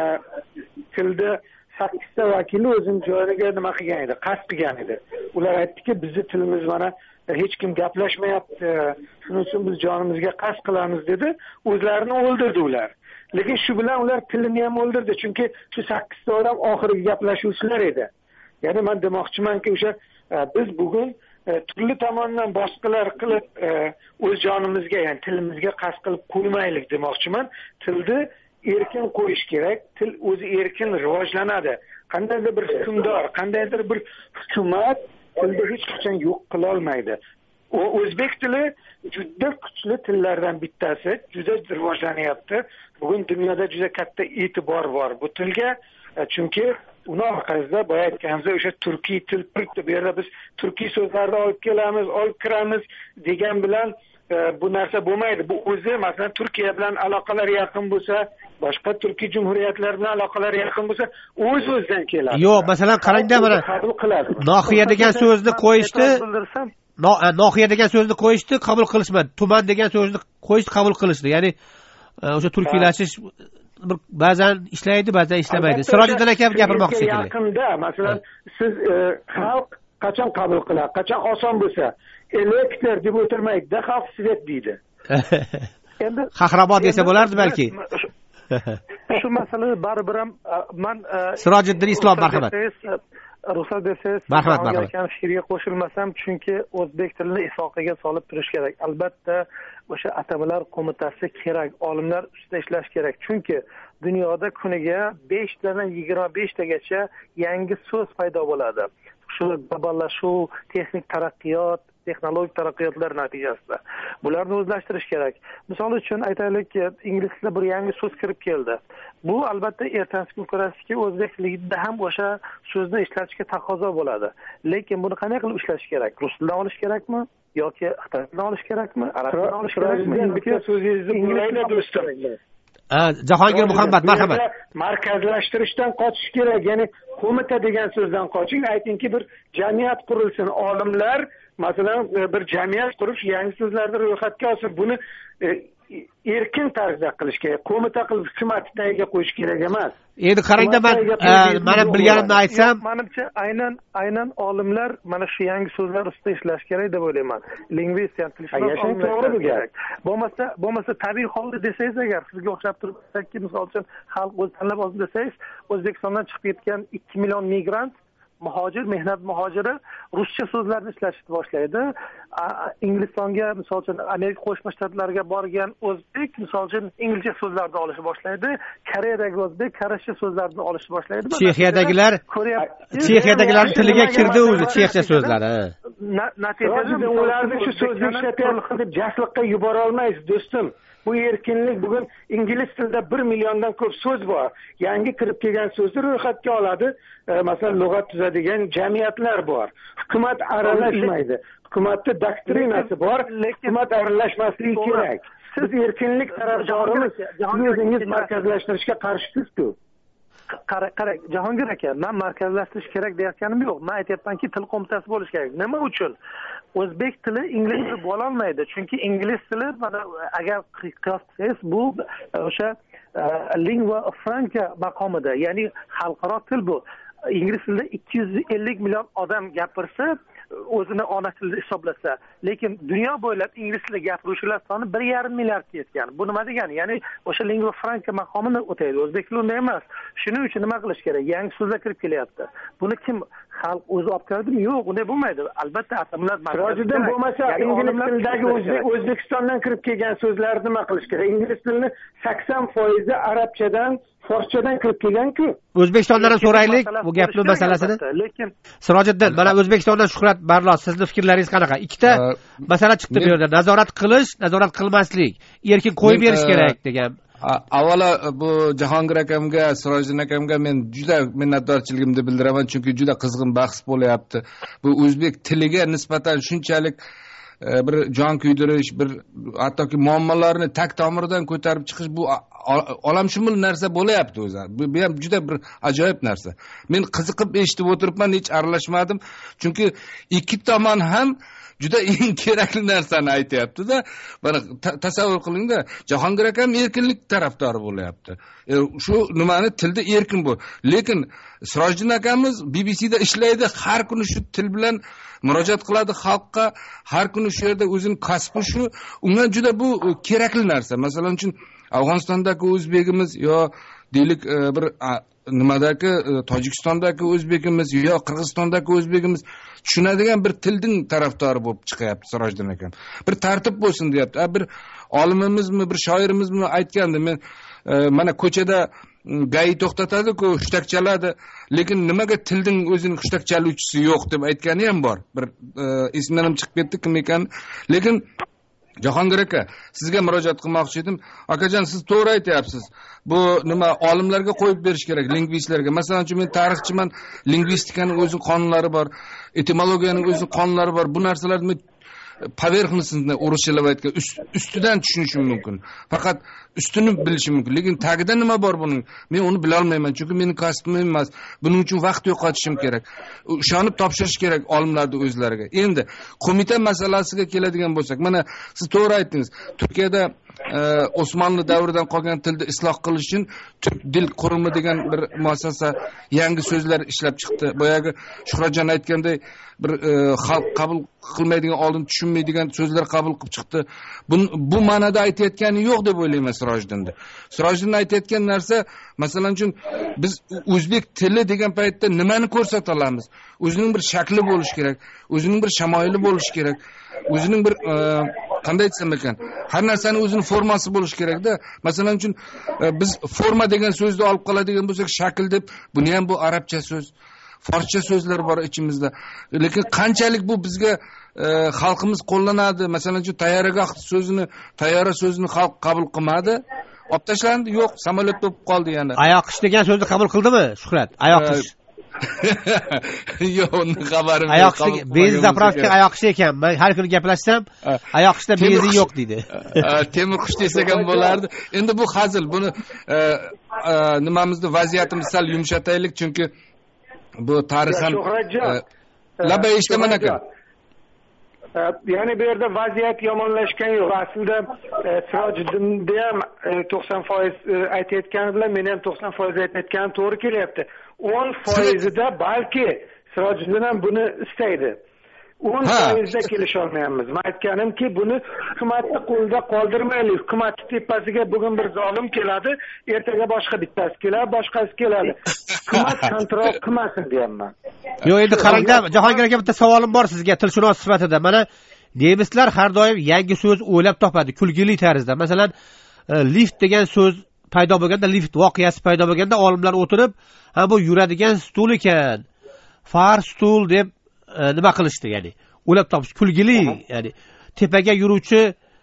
tilda sakkizta vakili o'zini joyiga nima qilgan edi, qasd qilgan edi. Ular aytdiki, bizning tilimiz mana hech kim gaplashmayapti, shuning uchun biz jonimizga qasd qilamiz dedi. O'zlarini o'ldirdi ular. Lekin shu bilan ular tilini ham o'ldirdi, chunki shu sakkizta odam oxirgi gaplashuvchilar edi. Ya'ni men demoqchimanki, o'sha biz bugun turli tomondan boshqalar qilib o'z jonimizga, ya'ni tilimizga qasd qilib qo'ymaylik demoqchiman. Tilni erkin qo'yish kerak. Til o'zi erkin rivojlanadi. Qandaydir bir hukmdor, qandaydir bir hukumat tilni hech qachon yo'q qila olmaydi. O o'zbek tili juda kuchli tillardan bittasi, juda rivojlanyapti. Bugun dunyoda juda katta e'tibor bor bu tilga, chunki uni orqasida boya aytganimizdek o'sha turkiy til turkdi. Bu yerda biz turkiy so'zlarni olib kelamiz, olib kiramiz degan bilan bu narsa bo'lmaydi. Bu o'zi, masalan, Turkiya bilan aloqalar yaqin bo'lsa, boshqa turkiy jumhuriyatlar bilan aloqalar yaqin bo'lsa, o'z-o'zidan keladi. Yo'q, masalan, qarangda mana Noxiya degan so'zni qo'yishdi. Noxiya degan so'zni qo'yishdi, qabul qilishmadi. Tuman degan so'zni qo'yishdi, qabul qilishdi. Ya'ni o'sha turkiylashish bir ba'zan ishlaydi, ba'zan ishlamaydi. Sirojiddin aka gapirmoqchi ekan. Yaqinda, masalan, siz xalq qachon qabul qiladi, qachon oson bo'lsa, elektr deb o'tirmaydi, xalq svet deydi. Endi Qahrabod desa bo'lardi balki. Shu masalada baribir ham men Sirojiddin Islom, marhamat. Ruxsat bersangiz, marhamat, marhamat. Fikrga qo'shilmasam, chunki o'zbek tilini ifoqaga solib turish kerak. Albatta, o'sha atamalar qo'mitasi kerak, olimlar ustida ishlash kerak. Chunki dunyoda kuniga besh tadan yigirma besh tagacha yangi so'z paydo bo'ladi. Shu globallashuv, texnik taraqqiyot, texnologik taraqqiyotlar natijasida bularni o'zlashtirish kerak. Misol uchun aytaylik, ingliz tilida bir yangi so'z kirib keldi. Bu albatta ertangi kun ko'rasizki, o'zbek tilida ham o'sha so'zni ishlatishga taqozo bo'ladi. Lekin buni qanday qilib ishlash kerak? Rus tilidan olish kerakmi yoki xitoy tilidan olish kerakmi? Arab tilidan olish kerakmi? Bitta so'zingizni bo'laylik do'stim. Jahongir Muhammad, marhamat. Markazlashtirishdan qochish kerak, ya'ni qo'mita degan so'zdan qoching, aytingki bir jamiyat qurilsin, olimlar masalan bir jamiyat qurish yangi so'zlarni ro'yxatga olsin. Buni erkin tarzda qilish kerak. Qo'mita qilib hukumat tagiga qo'yish kerak emas. Endi qarangda, men mana bilganimni aytsam, menimcha aynan aynan olimlar mana shu yangi so'zlar ustida ishlash kerak deb o'ylayman. Lingvistika, tilshunos to'g'ri bu gap. Bo'lmasa, bo'lmasa tabiiy holda desangiz agar sizga o'xshab turibsizki, misol uchun xalq o'zi tanlab olsin desangiz, O'zbekistondan chiqib ketgan ikki million migrant muhojir, mehnat muhojiri ruscha so'zlarni ishlashni boshlaydi. Inglizistonga, misol uchun Amerika Qo'shma Shtatlariga borgan o'zbek, misol uchun inglizcha so'zlarni olishni boshlaydi. Koreyadagi o'zbek koreycha so'zlarni olishni boshlaydi. Chexiyadagilar Chexiyadagilar tiliga kirdi o'zi chexcha so'zlari. Natijada ularni shu so'zni ishlatyapti deb jasliqqa yubora olmaysiz, do'stim. Bu erkinlik, bugun ingliz tilida bir milliondan ko'p so'z bor. Yangi kirib kelgan so'zni ro'yxatga oladi. Masalan, lug'at tuzadigan jamiyatlar bor. Hukumat aralashmaydi. Hukumatda doktrinasi bor, hukumat aralashmasligi kerak. Siz erkinlik tarafdorimiz, o'zingiz markazlashtirishga qarshisiz-ku. Qarang, qarang, Jahongir aka, men markazlashtirish kerak deyotganim yo'q. Men aytyapmanki, til qo'mitasi bo'lish kerak. Nima uchun? O'zbek tili ingliz tilini bo'la olmaydi. Chunki ingliz tili, mana agar qiyos qilsangiz, bu o'sha lingua franca maqomida, ya'ni xalqaro til bu. Ingliz tilida ikki yuz ellik million odam gapirsa, o'zini ona tilida hisoblasa, lekin dunyo bo'ylab ingliz tilida gapiruvchilar soni bir yarim milliardga yetgan. Bu nima degani? Ya'ni o'sha lingua franca maqomini o'taydi. O'zbek tili unday emas. Shuning uchun nima qilish kerak? Yangi so'zlar kirib kelyapti. Buni kim xalq o'zi olib keladimi? Yo'q, unday bo'lmaydi. Albatta atamlar markazidan bo'lmasa, ingliz tilidagi o'zbek O'zbekistondan kirib kelgan so'zlarni nima qilish kerak? Ingliz tilini sakson foizi arabchadan, forschadan kirib kelgan-ku. O'zbekistondan ham so'raylik bu gapni masalasini. Lekin Sirojiddin, mana O'zbekistondan Shuhrat Barlos, sizning fikrlaringiz qanaqa? Ikkita masala chiqdi bu yerda. Nazorat qilish, nazorat qilmaslik, erkin qo'yib berish kerak degan. Avvalo bu Jahongir akamga, Sirojiddin akamga men juda minnatdorchiligimni bildiraman, chunki juda qizg'in bahs bo'lyapti. Bu o'zbek tiliga nisbatan shunchalik bir jon kuydirish, bir hattoki muammolarni tag tomiridan ko'tarib chiqish, bu olamshumul narsa bo'layapti o'zi. Bu ham juda bir ajoyib narsa. Men qiziqib eshitib o'tiribman, hech aralashmadim, chunki ikki tomon ham juda eng kerakli narsani aytyapti-da. Mana tasavvur qiling-da, Jahongir akam erkinlik tarafdori bo'lyapti. Shu nimani tilda erkin bo'l. Lekin Sirojiddin akamiz B B C da ishlaydi, har kuni shu til bilan murojaat qiladi xalqqa, har kuni shu yerda o'zining kasbi shu, unga juda bu kerakli narsa. Masalan uchun Afg'onistondagi o'zbegimiz yo deylik bir nimadagi Tojikistondagi o'zbegimiz yo Qirg'izistondagi o'zbegimiz tushunadigan bir tilning tarafdori bo'lib chiqyapti Sirojiddin akam. Bir tartib bo'lsin deyapti. Bir olimimizmi, bir shoirimizmi aytgandi, men mana ko'chada gai to'xtatadi-ku, hushtak chaladi, lekin nimaga tilning o'zining hushtak chaluvchisi yo'q deb aytgani ham bor. Bir esimdan ham chiqib ketdi kim ekan. Lekin Jahongir aka, sizga murojaat qilmoqchi edim. Akajon, siz to'g'ri aytyapsiz. Bu nima olimlarga qo'yib berish kerak, lingvistlarga. Masalan, men tarixchiman, lingvistikaning o'zining qonunlari bor, etimologiyaning o'zining qonunlari bor. Bu narsalarni poverxnosini o'rishilib aytgan ustidan tushunishim mumkin. Faqat ustini bilishim mumkin. Lekin tagida nima bor buning? Men uni bila olmayman, chunki mening kasbim emas. Buning uchun vaqt yo'qotishim kerak. Ishonib topshirish kerak olimlarning o'zlariga. Endi qo'mita masalasiga keladigan bo'lsak, mana siz to'g'ri aytdingiz. Turkiyada Osmonli davridan qolgan tilni isloh qilish uchun Turk dil qurumi degan bir muassasa yangi so'zlar ishlab chiqdi. Boyagi Shuhratjon aytganday bir xalq qabul qilmaydigan, oldin tushunmaydigan so'zlar qabul qilib chiqdi. Bu bu ma'noda aytayotgani yo'q deb o'ylayman Sirojiddinda. Sirojiddin aytayotgan narsa, masalan uchun biz o'zbek tili degan paytda nimani ko'rsata olamiz? O'zining bir shakli bo'lishi kerak, o'zining bir shamoyili bo'lishi kerak, o'zining bir qanday desam ekan, har narsaning o'zining formasi bo'lishi kerak-da. Masalan uchun biz forma degan so'zni olib qoladigan bo'lsak, shakl deb, buni ham bu arabcha so'z, forscha so'zlar bor ichimizda. Lekin qanchalik bu bizga xalqimiz qo'llanadi? Masalan uchun tayyoragoh so'zini, tayyora so'zini xalq qabul qilmadi. Olib tashlandi, yo'q, samolyot bo'lib qoldi yana. Oyoqish degan so'zni qabul qildimi, Shuhrat? Oyoqish. yo'q, uni xabarim oyoq ishida benzin zapravka oyoq ishi ekan. Men har kuni gaplashsam, oyoq ishida benzin yo'q deydi. Temir qush desak ham bo'lardi. Endi bu hazil, buni nimamizni vaziyatimizni sal yumshataylik, chunki bu tarixan labay eshitaman aka. Ya'ni bu yerda vaziyat yomonlashgan yo'q. Aslida Sirojiddinda ham to'qson foiz aytayotgani bilan men ham to'qson foiz aytayotganim to'g'ri kelyapti. o'n foizida balki Sirojiddin ham buni istaydi. o'n foizda kelisha olmayapmiz. Men aytganimki, buni hukumatning qo'lida qoldirmaylik. Hukumatning tepasiga bugun bir zolim keladi, ertaga boshqa bittasi keladi, boshqasi keladi. Hukumat kontrol qilmasin deyapman. Yo'q, endi qarangda, Jahongir aka, bitta savolim bor sizga tilshunos sifatida. Mana nemislar har doim yangi so'z o'ylab topadi, kulgili tarzda. Masalan, lift degan so'z paydo bo'lganda, lift voqeasi paydo bo'lganda olimlar o'tirib, ha bu yuradigan stul ekan, far stul deb nima qilishdi, ya'ni o'ylab topish kulgili, ya'ni tepaga yuruvchi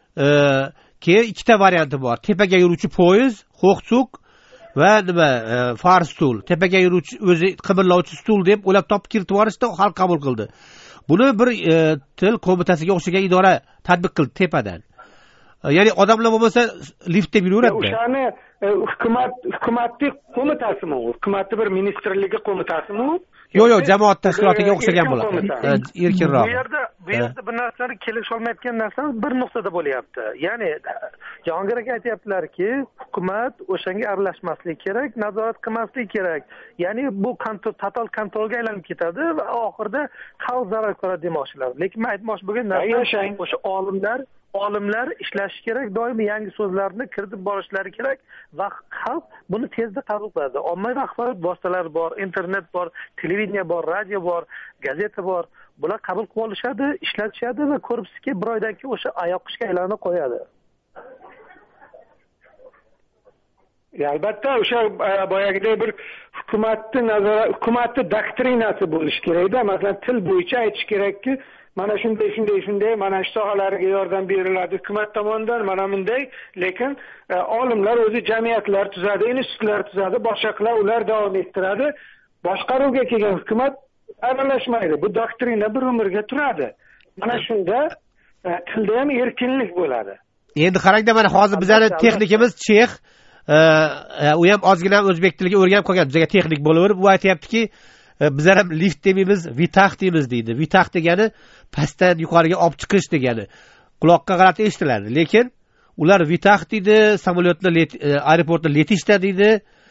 keyin ikkita varianti bor. Tepaga yuruvchi poyezd, xo'qsuk va nima far stul, tepaga yuruvchi o'zi qimirlovchi stul deb o'ylab topib kiritib yuborishdi, xalq qabul qildi. Buni bir til qo'mitasiga o'xshagan idora tatbiq qildi tepadan. Ya'ni odamlar bo'lmasa lift deb yuraveradi. O'shani hukumat hukumatning qo'mitasimi u? Hukumatning bir ministrligi qo'mitasimi u? Yo'q, yo'q, jamoat tashkilotiga o'xshagan bo'ladi. Erkinroq. Bu yerda bu yerda bir narsalar kelisha olmayotgan narsamiz bir nuqtada bo'lyapti. Ya'ni Jahongir aka aytayaptilarki, hukumat o'shanga aralashmasligi kerak, nazorat qilmasligi kerak. Ya'ni bu kontrol, total kontrolga aylanib ketadi va oxirida xalq zarar ko'radi demoqchilar. Lekin men aytmoqchi bo'lgan narsa o'sha olimlar olimlar ishlashi kerak, doim yangi so'zlarni kiritib borishlari kerak va xalq buni tezda qabul qiladi. Ommaviy axborot vositalari bor, internet bor, televideniya bor, radio bor, gazeta bor. Bular qabul qilib olishadi, ishlatishadi va ko'ribsizki, bir oydan keyin o'sha oyoq ishga aylanib qo'yadi. Albatta, o'sha boyagidek bir hukumatning nazorat, hukumatning doktrinasi bo'lishi kerak-da. Masalan, til bo'yicha aytish kerakki, mana shunday shunday shunday mana shu sohalarga yordam beriladi hukumat tomonidan, mana bunday. Lekin olimlar o'zi jamiyatlar tuzadi, institutlar tuzadi, boshqalar ular davom ettiradi. Boshqaruvga kelgan hukumat aralashmaydi. Bu doktrina bir umrga turadi. Mana shunda tilda ham erkinlik bo'ladi. Endi qarangda, mana hozir bizning texnikimiz Chex, u ham ozgina o'zbek tiliga o'rganib qolgan, bizga texnik bo'laverib, u aytayaptiki, bizlar ham lift demaymiz, vitax deymiz deydi. Vitax degani pastdan yuqoriga olib chiqish degani. Quloqqa g'alati eshitiladi, lekin ular vitax deydi, samolyotni aeroportda letishda deydi,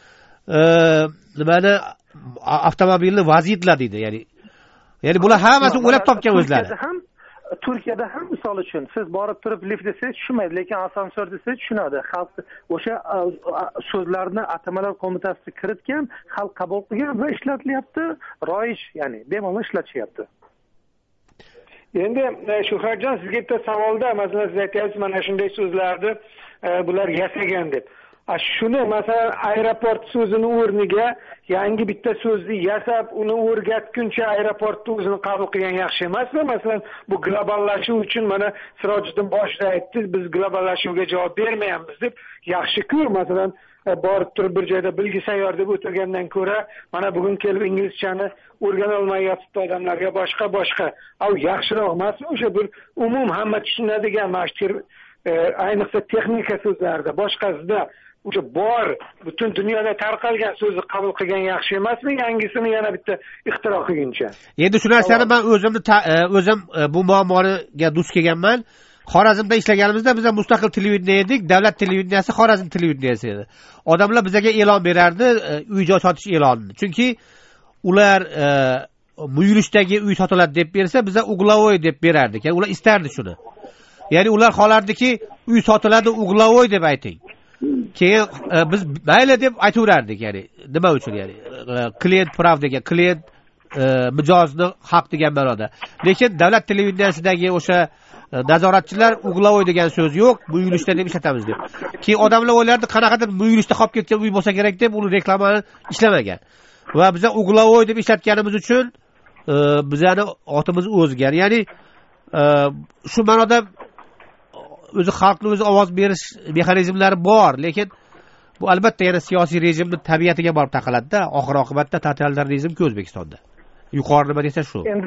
nimani avtomobilni vaziyatlar deydi. Ya'ni ya'ni bular hammasini o'ylab topgan o'zlari. Turkiyada ham misol uchun siz borib turib lift desangiz tushunmaydi, lekin asansor desangiz tushunadi. Xalq o'sha so'zlarni atamalar qo'mitasiga kiritgan, xalq qabul qilgan va ishlatilyapti. Roish, ya'ni bemalol ishlatishyapti. Endi Shuhratjon, sizga bitta savolda, masalan, siz aytyapsiz, mana shunday so'zlarni bular yasagan deb. Shuni masalan aeroport so'zini o'rniga yangi bitta so'zni yasab, uni o'rgatguncha aeroportda o'zini qabul qilgan yaxshi emasmi? Masalan, bu globallashuv uchun mana Sirojiddin boshida aytdi, biz globallashuvga javob bermayapmiz deb. Yaxshi-ku, masalan, borib turib bir joyda bilgi sayyor deb o'tirgandan ko'ra, mana bugun kelib inglizchani o'rgana olmayapti odamlarga boshqa boshqa. Au yaxshiroq emasmi? O'sha bir umum hamma tushunadigan mashhur ayniqsa texnika so'zlarda, boshqasida o'sha bor, butun dunyoda tarqalgan so'zni qabul qilgan yaxshi emasmi? Yangisini yana bitta ixtiro qilguncha. Endi shu narsani men o'zimni o'zim bu muammoga duch kelganman. Xorazmda ishlaganimizda biz mustaqil televideniya edik, davlat televideniyasi Xorazm televideniyasi edi. Odamlar bizga e'lon berardi, uy joy sotish e'lonini. Chunki ular muyulishdagi uy sotiladi deb bersa, biz uglovoy deb berardik. Ya'ni ular istardi shuni. Ya'ni ular xohlardiki, uy sotiladi, uglovoy deb ayting. Keyin biz mayli deb aytaverardik, ya'ni nima uchun, ya'ni klient prav degan, klient mijozni haq degan ma'noda. Lekin davlat televideniyasida o'sha nazoratchilar uglovoy degan so'z yo'q, muyulishda deb ishlatamiz deb. Keyin odamlar o'ylardi, qanaqadir muyulishda qolib ketgan uy bo'lsa kerak deb uni reklamani ishlamagan. Va biz uglovoy deb ishlatganimiz uchun bizning otimiz o'zgar. Ya'ni shu ma'noda o'zi xalqning o'zi ovoz berish mexanizmlari bor, lekin bu albatta yana siyosiy rejimni tabiatiga borib taqaladida, oxir oqibatda totalitarizm-ku O'zbekistonda. Yuqori nima desa shu. Endi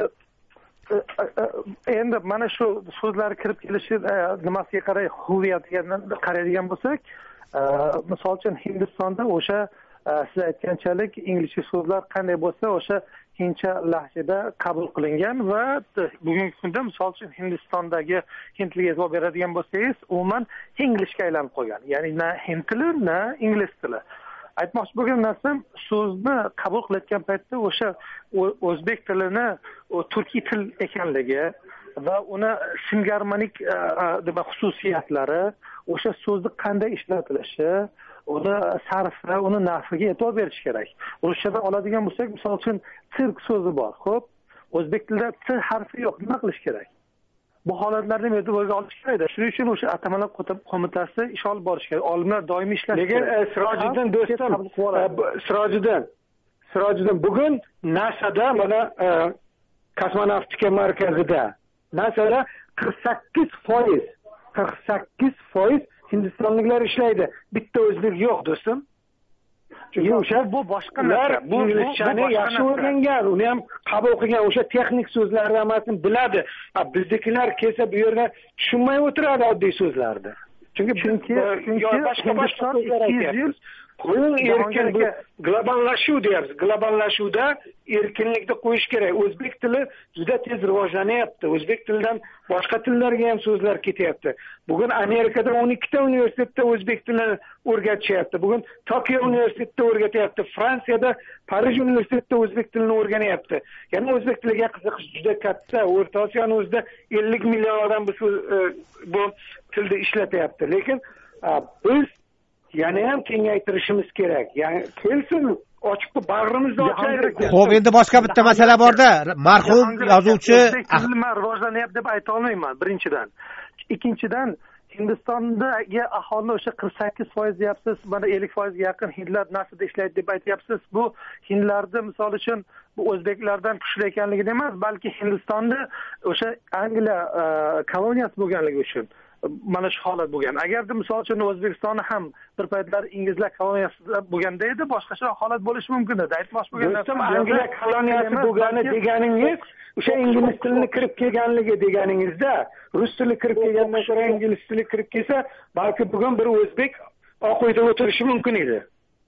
endi mana shu so'zlar kirib kelishi nimasiga qaray, huviyatiga qaraydigan bo'lsak, misol uchun Hindistonda o'sha siz aytganchalik inglizcha so'zlar qanday bo'lsa, o'sha hindcha lahjada qabul qilingan va bugungi kunda misol uchun Hindistondagi hindliga e'tibor beradigan bo'lsangiz, umuman inglizga aylanib qolgan. Ya'ni na hind tili, na ingliz tili. Aytmoqchi bo'lgan narsam, so'zni qabul qilayotgan paytda o'sha o'zbek tilini turkiy til ekanligi va uni singarmonik nima xususiyatlari, o'sha so'zni qanday ishlatilishi, uni sarfi, uni nahviga e'tibor berish kerak. Ruschadan oladigan bo'lsak, misol uchun sirk so'zi bor. Xo'p, o'zbek tilida t harfi yo'q. Nima qilish kerak? Bu holatlarni e'tiborga olish kerak. Shuning uchun o'sha atamalar qo'mitasi ish olib borish kerak. Olimlar doimiy ishlash kerak. Lekin Sirojiddin do'stim, Sirojiddin, Sirojiddin bugun NASAda mana kosmonavtika markazida NASAda qirq sakkiz foiz qirq sakkiz foiz hindistonliklar ishlaydi. Bitta o'zbek yo'q, do'stim. Chunki o'sha bu boshqa narsa. Bu inglizchani yaxshi o'rgangan, uni ham qabul qilgan, o'sha texnik so'zlarni hammasini biladi. Biznikilar kelsa bu yerda tushunmay o'tiradi oddiy so'zlarni. Chunki chunki boshqa boshqa so'zlar aytyapmiz. Qo'yin erkin, bu globallashuv deyapmiz. Globallashuvda erkinlikni qo'yish kerak. O'zbek tili juda tez rivojlanyapti. O'zbek tilidan boshqa tillarga ham so'zlar ketyapti. Bugun Amerikada o'n ikkita universitetda o'zbek tilini o'rgatishyapti. Bugun Tokio universitetida o'rgatyapti. Fransiyada Parij universitetida o'zbek tilini o'rganyapti. Ya'ni o'zbek tiliga qiziqish juda katta. O'rta Osiyoning o'zida ellik million odam bu bu tilda ishlatyapti. Lekin biz yana ham kengaytirishimiz kerak. Ya'ni kelsin, ochib bag'rimizni ochaylik. Xo'p, endi boshqa bitta masala borda. Marhum yozuvchi Ahmad rivojlanyapti deb ayta olmayman, birinchidan. Ikkinchidan, Hindistondagi aholi o'sha qirq sakkiz foiz deyapsiz, mana ellik foizga yaqin hindlar nasida ishlaydi deb aytyapsiz. Bu hindlarni misol uchun bu o'zbeklardan kuchli ekanligi emas, balki Hindistonda o'sha Angliya koloniyasi bo'lganligi uchun mana shu holat bo'lgan. Agarda misol uchun O'zbekistonni ham bir paytlar inglizlar koloniyasida bo'lganda edi, boshqacha holat bo'lishi mumkin edi. Aytmoqchi bo'lganim, Angliya koloniyasi bo'lgani deganingiz o'sha ingliz tilini kirib kelganligi deganingizda, rus tili kirib kelgandan ko'ra ingliz tili kirib kelsa, balki bugun bir o'zbek oq uyda o'tirishi mumkin edi.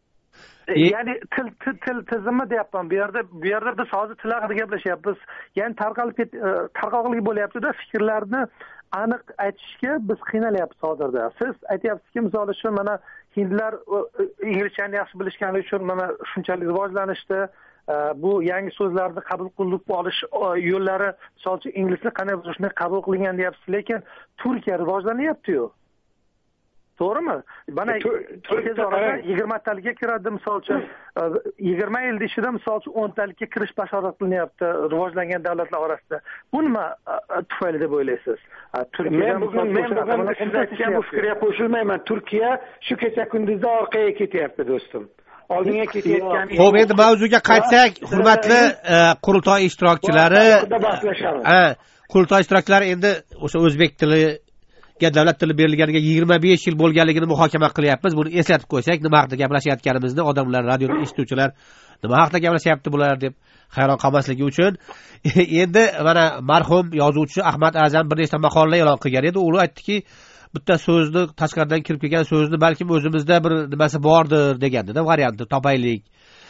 Ya'ni til til til tizimi deyapman. Bu yerda bu yerda biz hozir til haqida gaplashyapmiz. Ya'ni tarqalib tarqalib bo'lyapti-da, fikrlarni aniq aytishga biz qiynalyapmiz hozirda. Siz aytyapsizki, misol uchun mana hindlar inglizchani yaxshi bilishganligi uchun mana shunchalik rivojlanishdi. Bu yangi so'zlarni qabul qilib olish yo'llari, misol uchun inglizcha qanday shunday qabul qilingan deyapsiz, lekin Turkiya rivojlanyapti-yu. To'g'rimi? Mana Turkiya yigirma talikka kiradi, misol uchun yigirma yil ichida misol uchun o'n talikka kirish bashorat qilinyapti rivojlangan davlatlar orasida. Bu nima tufayli deb o'ylaysiz? Turkiya bugun men bugun siz aytgan bu fikrga qo'shilmayman. Turkiya shu kecha kunduzda orqaga ketyapti, do'stim. Oldinga ketayotgan. Xo'p, endi mavzuga qaytsak, hurmatli qurultoy ishtirokchilari, ha, qurultoy ishtirokchilari endi o'sha o'zbek tili davlat tili berilganiga yigirma besh yil bo'lganligini muhokama qilyapmiz. Buni eslatib qo'ysak, nima haqida gaplashayotganimizni odamlar, radioda eshituvchilar nima haqida gaplashyapti bular deb hayron qolmasligi uchun. Endi mana marhum yozuvchi Ahmad Azam bir nechta maqolalar e'lon qilgan edi. U aytdiki, bitta so'zni tashqaridan kirib kelgan so'zni balkim o'zimizda bir nimasi bordir degandi-da, variantni topaylik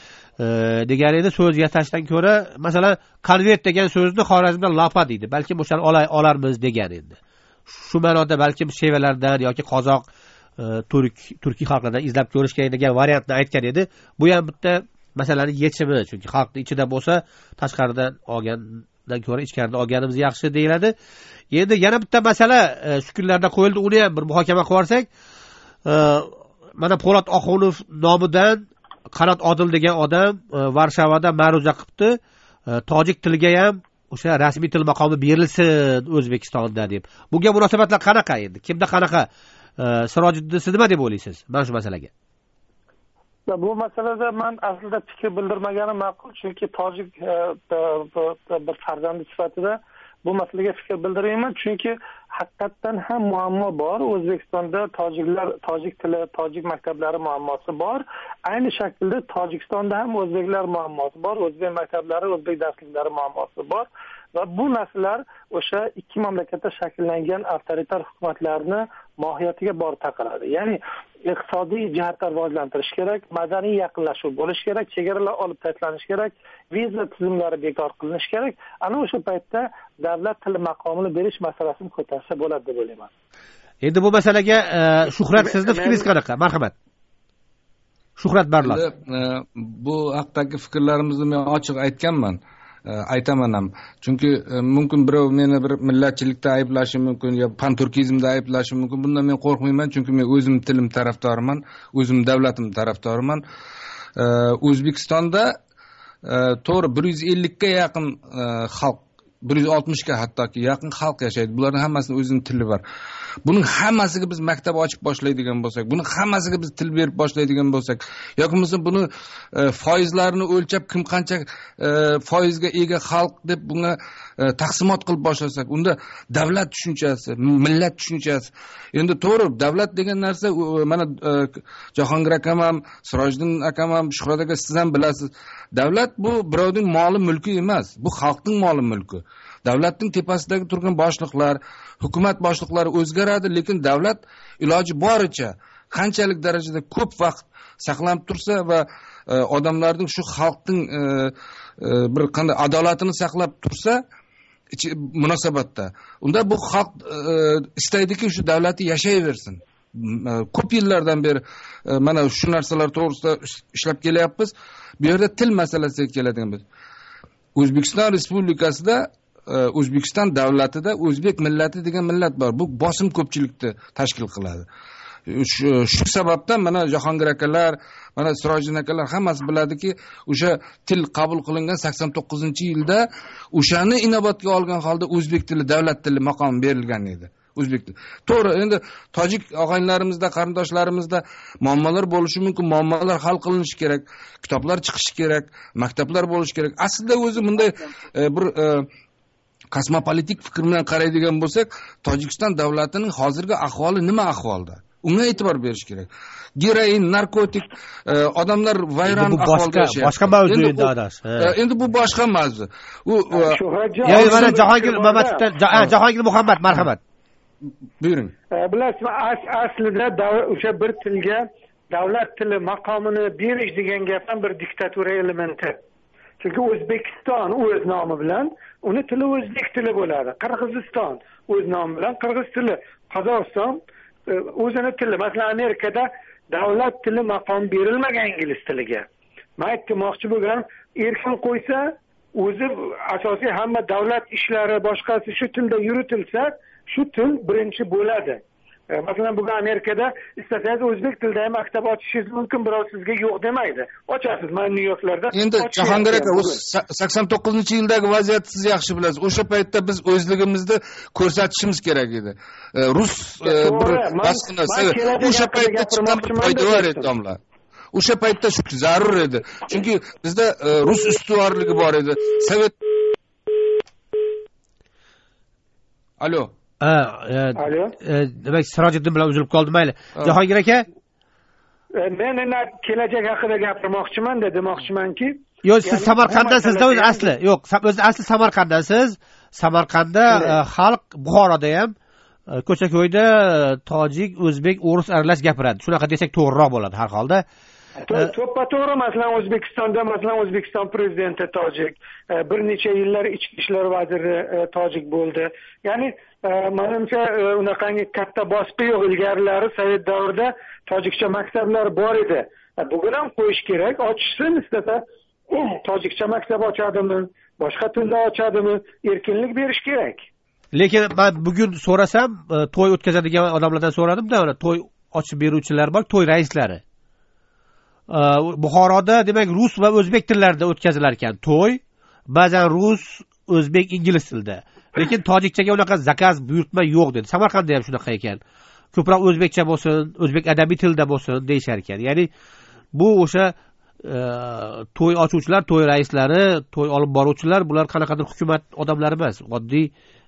degan edi. So'z yasashdan ko'ra, masalan, konvert degan so'zni Xorazmda lapa deydi. Balkim o'shani olarmiz degan endi. Shu ma'noda balkim shevalardan yoki qozoq, turk, turkiy xalqlardan izlab ko'rish kerak degan variantni aytgan edi. Bu ham bitta masalaning yechimi, chunki xalqning ichida bo'lsa, tashqaridan olgandan ko'ra ichkarida olganimiz yaxshi deyiladi. Endi yana bitta masala shu kunlarda qo'yildi, uni ham bir muhokama qilib olsak, mana Po'lat Oxunov nomidan Qanot Odil degan odam Varshavada ma'ruza qilibdi, tojik tiliga ham o'sha rasmiy til maqomi berilsin O'zbekistonda deb. Bunga munosabatlar qanaqa endi? Kimda qanaqa? Sirojiddin, siz nima deb o'ylaysiz mana shu masalaga? Bu masalada men aslida fikr bildirmaganim ma'qul, chunki tojik bir farzandi sifatida bu masalaga fikr bildirmayman, chunki haqiqatdan ham muammo bor. O'zbekistonda tojiklar, tojik tili, tojik maktablari muammosi bor. Ayni shaklda Tojikistonda ham o'zbeklar muammosi bor, o'zbek maktablari, o'zbek darsliklari muammosi bor. Va bu narsalar o'sha ikki mamlakatda shakllangan avtoritar hukumatlarni mohiyatiga borib taqaladi. Ya'ni iqtisodiy jihatdan rivojlantirish kerak, madaniy yaqinlashuv bo'lish kerak, chegaralar olib tashlanish kerak, viza tizimlari bekor qilinishi kerak. Ana o'sha paytda davlat tili maqomini berish masalasini ko'tarsa bo'ladi deb o'ylayman. Endi bu masalaga Shuhrat, sizni fikringiz qanaqa? Marhamat. Shuhrat Barlos. Bu haqdagi fikrlarimizni men ochiq aytganman. Aytaman ham. Chunki mumkin birov meni bir millatchilikda ayblashi mumkin, yo panturkizmda ayblashi mumkin. Bundan men qo'rqmayman, chunki men o'zim tilim tarafdoriman, o'zim davlatim tarafdoriman. O'zbekistonda to'g'ri bir yuz ellik ga yaqin xalq, bir yuz oltmish ga hattoki yaqin xalq yashaydi. Bularning hammasining o'zining tili bor. Buning hammasiga biz maktab ochib boshlaydigan bo'lsak, buning hammasiga biz til berib boshlaydigan bo'lsak, yoki bo'lmasa buni foizlarini o'lchab kim qancha foizga ega xalq deb bunga taqsimot qilib boshlasak, unda davlat tushunchasi, millat tushunchasi. Endi to'g'ri, davlat degan narsa mana Jahongir akam ham, Sirojiddin akam ham, Shuhrat aka siz ham bilasiz. Davlat bu birovning moli mulki emas, bu xalqning moli mulki. Davlatning tepasidagi turgan boshliqlar, hukumat boshliqlari o'zgaradi, lekin davlat iloji boricha qanchalik darajada ko'p vaqt saqlanib tursa va odamlarning shu xalqning bir qanday adolatini saqlab tursa munosabatda, unda bu xalq istaydiki shu davlatni yashayversin. Ko'p yillardan beri mana shu narsalar to'g'risida ishlab kelyapmiz. Bu yerda til masalasiga keladigan. O'zbekiston Respublikasida, O'zbekiston davlatida o'zbek millati degan millat bor. Bu bosim ko'pchilikni tashkil qiladi. Shu sababdan mana Jahongir akalar, mana Sirojiddin akalar hammasi biladiki, o'sha til qabul qilingan sakson to'qqizinchi yilda o'shani inobatga olgan holda o'zbek tili davlat tili maqomi berilgan edi. O'zbek tili. To'g'ri, endi tojik og'aynilarimizda, qarindoshlarimizda muammolar bo'lishi mumkin, muammolar hal qilinishi kerak, kitoblar chiqishi kerak, maktablar bo'lishi kerak. Aslida o'zi bunday bir kosmopolitik fikr bilan qaraydigan bo'lsak, Tojikiston davlatining hozirgi ahvoli nima ahvolda? Unga e'tibor berish kerak. Heroin, narkotik, odamlar vayron ahvolda yashayapti. Boshqa mavzu endi adash. Endi bu boshqa mavzu. U Ya'ni mana Jahongir Muhammaddan, Jahongir Muhammad, marhamat. Buyuring. Bilasizmi, aslida o'sha bir tilga davlat tili maqomini berish degan gap ham bir diktatura elementi. Chunki O'zbekiston o'z nomi bilan uni tili o'zbek tili bo'ladi. Qirg'iziston o'z nomi bilan qirg'iz tili, Qozog'iston o'zini tili. Masalan, Amerikada davlat tili maqom berilmagan ingliz tiliga. Men aytmoqchi bo'lganim, erkin qo'ysa, o'zi asosiy hamma davlat ishlari boshqasi shu tilda yuritilsa, shu til birinchi bo'ladi. Masalan, bugun Amerikada istasangiz o'zbek tilida ham maktab ochishingiz mumkin, birov sizga yo'q demaydi. Ochasiz, mana Nyu-Yorklarda. Endi Jahongir aka, sakson to'qqizinchi yildagi vaziyatni siz yaxshi bilasiz. O'sha paytda biz o'zligimizni ko'rsatishimiz kerak edi. Rus bir bosqinasi o'sha paytda chiqqan foyda bor edi, domla. O'sha paytda shu zarur edi. Chunki bizda rus ustuvorligi bor edi. Sovet Alo. Ha, demak Sirojiddin bilan uzilib qoldi, mayli. Jahongir aka? Men endi kelajak haqida gapirmoqchiman-da, demoqchimanki, yo'q, siz Samarqanddasiz-da o'zi asli. Yo'q, o'zi asli Samarqanddasiz. Samarqandda xalq, Buxoroda ham ko'cha-ko'yda tojik, o'zbek, o'rus aralash gapiradi. Shunaqa desak to'g'riroq bo'ladi har holda. To'ppa-to'g'ri, masalan, O'zbekistonda, masalan, O'zbekiston prezidenti tojik, bir necha yillar ichki ishlar vaziri tojik bo'ldi. Ya'ni menimcha unaqangi katta bosqi yo'q. Ilgarilari Sovet davrida tojikcha maktablar bor edi. Bugun ham qo'yish kerak, ochishsin, istasa tojikcha maktab ochadimi, boshqa tilda ochadimi, erkinlik berish kerak. Lekin men bugun so'rasam, to'y o'tkazadigan odamlardan so'radim-da, to'y ochib beruvchilar bor, to'y raislari. Buxoroda demak rus va o'zbek tillarida o'tkazilar ekan to'y, ba'zan rus, o'zbek, ingliz tilida. Lekin tojikchaga unaqa zakaz, buyurtma yo'q dedi. Samarqandda ham shunaqa ekan. Ko'proq o'zbekcha bo'lsin, o'zbek adabiy tilda bo'lsin deyshar ekan. Ya'ni bu o'sha to'y ochuvchilar, to'y raislari, to'y olib boruvchilar, bular qanaqadir hukumat odamlari emas, oddiy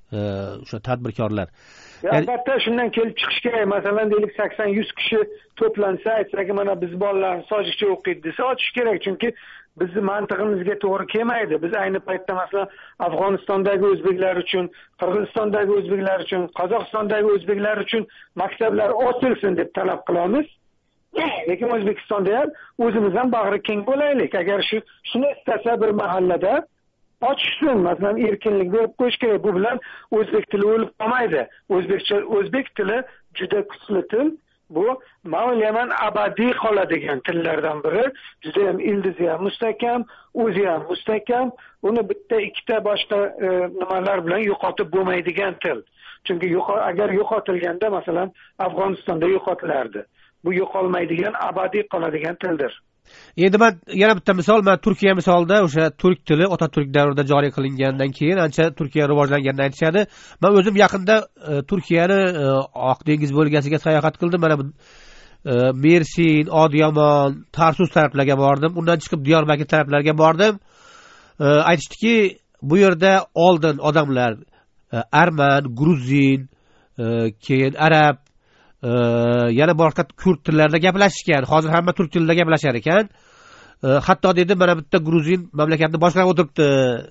o'sha tadbirkorlar. Albatta shundan kelib chiqish kerak. Masalan, deylik sakson yuz kishi to'plansa, aytsaki mana biz bolalarimiz tojikcha o'qiydi desa, ochish kerak. Chunki bizni mantig'imizga to'g'ri kelmaydi. Biz ayni paytda masalan Afg'onistondagi o'zbeklar uchun, Qirg'izistondagi o'zbeklar uchun, Qozog'istondagi o'zbeklar uchun maktablar ochilsin deb talab qilamiz. Lekin O'zbekistonda ham o'zimiz ham bag'ri keng bo'laylik. Agar shu shuni istasa bir mahallada ochishsin, masalan erkinlik berib qo'yish kerak. Bu bilan o'zbek tili o'lib qolmaydi. O'zbekcha o'zbek tili juda kuchli til. Bu men o'ylayman abadiy qoladigan tillardan biri. Juda ham ildizi ham mustahkam, o'zi ham mustahkam. Uni bitta ikkita boshqa e, nimalar bilan yo'qotib bo'lmaydigan til. Chunki agar yo'qotilganda masalan Afg'onistonda yo'qotilardi. Bu yo'qolmaydigan, abadiy qoladigan tildir. Endi men yana bitta misol, men Turkiya misolida o'sha turk tili Otaturk davrida joriy qilingandan keyin ancha Turkiya rivojlanganini aytishadi. Men o'zim yaqinda e, Turkiyani e, Oq dengiz bo'lgasiga sayohat qildim. Mana bu e, Mersin, Adıyaman, Tarsus taraflarga bordim. Undan chiqib Diyarbakir taraflarga bordim. E, aytishdiki, bu yerda oldin odamlar e, arman, gruzin, e, keyin arab, Ee, yana boshqa kurd tillarida gaplashishgan. Hozir hamma turk tilida gaplashar ekan. Ee, hatto dedi mana bitta gruzin mamlakatni boshqarib o'tiribdi.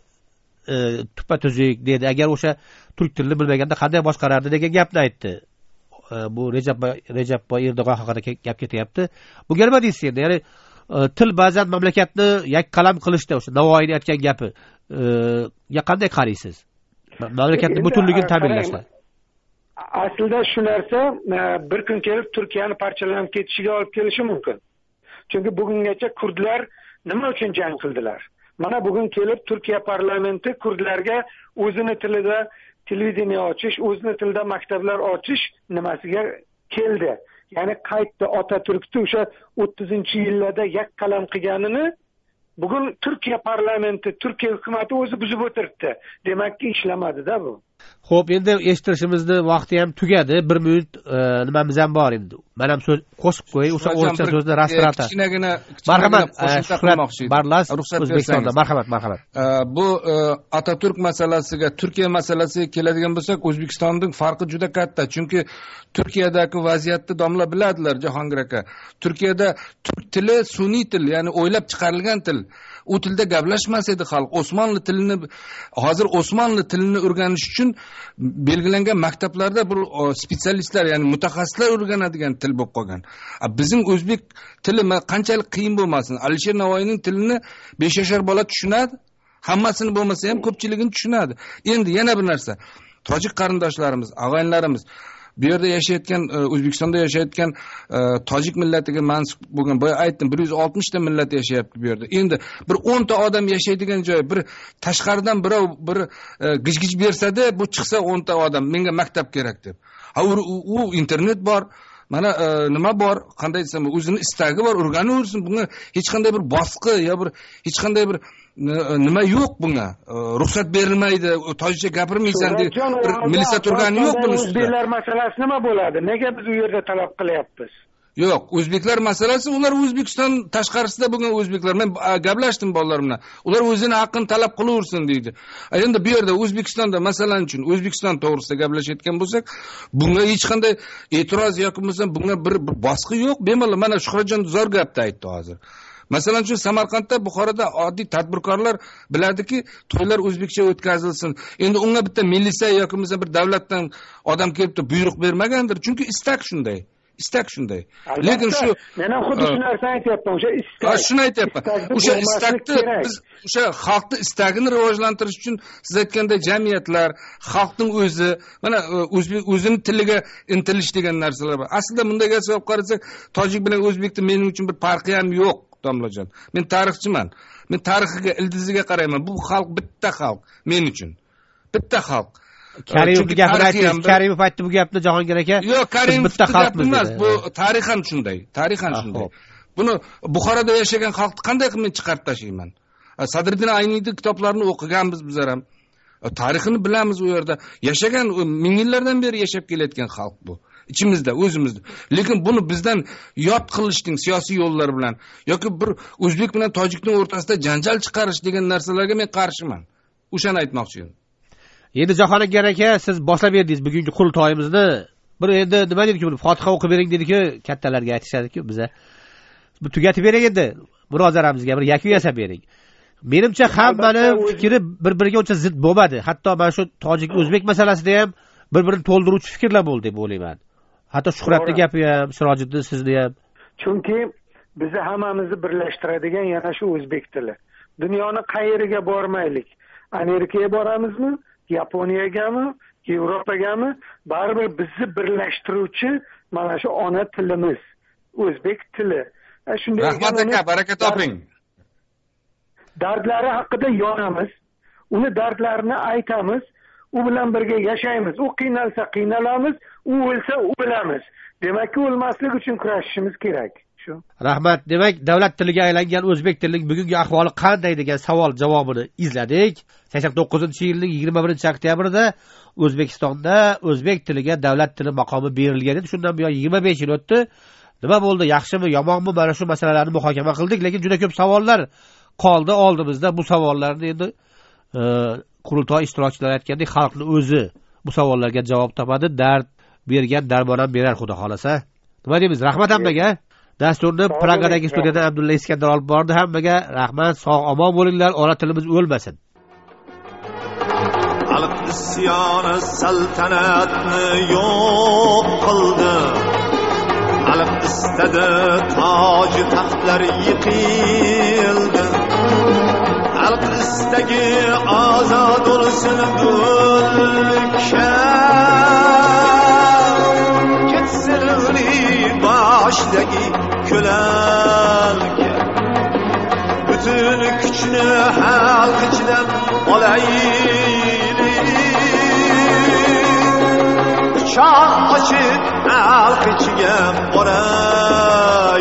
E, tupa-tuzik dedi. Agar o'sha turk tilini bilmaganda qanday boshqarardi degan gapni aytdi. E, bu Recep Recep Erdo'g'on haqida gap ketyapti. Bu nima deysiz endi? Ya'ni e, til ba'zan mamlakatni yakkalam qilishda o'sha Navoiyning aytgan gapi. E, ya qanday qaraysiz? Mamlakatning butunligini ta'minlashda. Aslida shu narsa bir kun kelib Turkiyani parchalanib ketishiga olib kelishi mumkin. Chunki bugungacha kurdlar nima uchun jang qildilar? Mana bugun kelib Turkiya parlamenti kurdlarga o'zini tilida televideniya ochish, o'zini tilida maktablar ochish nimasiga keldi. Ya'ni qaytdi Otaturkni o'sha o'ttizinchi yillarda yakkalam qilganini bugun Turkiya parlamenti, Turkiya hukumatı o'zi buzib o'tiribdi. Demakki ishlamadi-da bu. Xo'p, endi eshittirishimizni vaqti ham tugadi. bir minut e, nimamiz ham bor endi. Men ham so'z qo'shib qo'yay, o'sha o'rta so'zni rastrata. Kichkinagina marhamat, qilmoqchi edim. Barlas O'zbekistonda, marhamat, marhamat. Bu Otaturk masalasiga, Turkiya masalasiga keladigan bo'lsak, O'zbekistonning farqi juda katta. Chunki Turkiyadagi vaziyatni domla biladilar, Jahongir aka. Turkiyada turk tili sun'iy til, ya'ni o'ylab chiqarilgan til. U tilda gaplashmas edi xalq. Osmonli tilini hozir Osmonli tilini o'rganish uchun belgilangan maktablarda bu specialistlar, ya'ni mutaxassislar o'rganadigan til bo'lib qolgan. Bizning o'zbek tili qanchalik qiyin bo'lmasin, Alisher Navoiyning tilini besh yashar bola tushunadi. Hammasini bo'lmasa ham ko'pchiligini tushunadi. Endi yana bir narsa. Tojik qarindoshlarimiz, og'aynilarimiz bu yerda yashayotgan, O'zbekistonda yashayotgan tojik millatiga mansub bo'lgan, boya aytdim, bir yuz oltmish ta millat yashayapti bu yerda. Endi bir o'n ta odam yashaydigan joy, bir tashqaridan birov bir gij-gij bersa-da, bu chiqsa o'n ta odam menga maktab kerak deb. Ha, u internet bor. Mana nima bor, qanday desam, o'zini istagi bor, o'rganaversin. Bunga hech qanday bir bosqi yo bir hech qanday bir nima yo'q bunga. Ruxsat berilmaydi, tojikcha gapirmaysan deb bir militsiya turgani yo'q buning ustida. O'zbeklar masalasi nima bo'ladi? Nega biz u yerda talab qilyapmiz? Yo'q, o'zbeklar masalasi, ular O'zbekiston tashqarisida bo'lgan o'zbeklar. Men gaplashdim bolalar bilan. Ular o'zini haqqini talab qilaversin deydi. Endi bu yerda O'zbekistonda masalan uchun O'zbekiston to'g'risida gaplashayotgan bo'lsak, bunga hech qanday e'tiroz yoki bo'lmasa bunga bir, bir bosqi yo'q. Bemalol mana Shuhratjon zo'r gapni aytdi hozir. Masalan uchun Samarqandda, Buxoroda oddiy tadbirkorlar biladiki, to'ylar o'zbekcha o'tkazilsin. Endi unga bitta militsiya yoki bo'lmasa bir davlatdan odam kelibdi, buyruq bermagandir. Chunki istak shunday. Istak shunday. Lekin shu men ham xuddi shu narsani aytyapman, o'sha istak. Ha, shuni aytyapman. O'sha istakni biz o'sha xalqni istagini rivojlantirish uchun siz aytganday jamiyatlar, xalqning o'zi, mana o'zbek o'zining tiliga intilish degan narsalar bor. Aslida bunday hisob qarasak, tojik bilan o'zbekning mening uchun bir farqi ham yo'q, domlajon. Men tarixchiman. Men tarixiga, ildiziga qarayman. Bu xalq bitta xalq men uchun. Bitta xalq. Karimov gapini aytdi. Karimov aytdi bu gapni, Jahongir aka. Yo'q, Karimov bitta xalq emas, bu tarixan shunday. Tarixan shunday. Buni Buxoroda yashagan xalqni qanday qilib men chiqarib tashlayman? Sadriddin Ayniyning kitoblarini o'qiganmiz bizlar ham. Tarixini bilamiz u yerda. Yashagan ming yillardan beri yashab kelayotgan xalq bu. Ichimizda, o'zimizda. Lekin buni bizdan yot qilishning siyosiy yo'llar bilan yoki bir o'zbek bilan tojikning o'rtasida janjal chiqarish degan narsalarga men qarshiman. O'shani aytmoqchi edim. Endi Jahongir aka, siz boshlab berdingiz bugungi qurultoyimizni. Bir endi nima deydi-ku, Fotiha o'qib bering dedi-ku, kattalarga aytishadi-ku biza. Bu tugatib bering endi. Murozaramizga bir yakun yasab bering. Menimcha hammani fikri bir-biriga uncha zid bo'lmadi. Hatto mana shu tojik o'zbek masalasida ham bir-birini to'ldiruvchi fikrlar bo'ldi deb o'ylayman. Hatto Shuhratning gapi ham, Sirojiddin sizni ham. Chunki bizni hammamizni birlashtiradigan yana shu o'zbek tili. Dunyoni qayeriga bormaylik. Amerikaga boramizmi, Yaponiyagami, Yevropagami, baribir bizni birlashtiruvchi mana shu ona tilimiz, o'zbek tili. Shunday Rahmat aka, baraka toping. Dardlari haqida yonamiz, uni dardlarini aytamiz, u bilan birga yashaymiz. U qiynalsa qiynalamiz, u o'lsa o'lamiz. Demakki, o'lmaslik uchun kurashishimiz kerak. Shu. Rahmat. Demak, davlat tiliga aylangan o'zbek tilining bugungi ahvoli qanday degan savol javobini izladik. sakson to'qqizinchi yilning yigirma birinchi oktyabrida O'zbekistonda o'zbek tiliga davlat tili maqomi berilgan edi. Shundan buyon yigirma besh yil o'tdi. Nima bo'ldi, yaxshimi, yomonmi, mana shu masalalarni muhokama qildik, lekin juda ko'p savollar qoldi oldimizda. Bu savollarni endi e, qurultoy ishtirokchilari aytgandek, xalqning o'zi bu savollarga javob topadi. Dard bergan darmon ham berar, xudo xolasa. Nima deymiz? Rahmat hammaga. Dasturni Pragadagi studiyadan Abdulla Iskandar olib bordi. Hammaga rahmat, sog' omon bo'linglar, ona tilimiz o'lmasin. Xalq isyoni saltanatni yo'q qildi. Xalq istadi toj taxtlar yiqildi. Xalq istagi ozod bo'lsin bo'lka. Ketsin boshdagi ko'lanka. Bütün kuchni xalq ichidan olaylik. Quchoq ochib xalq ichiga boraylik.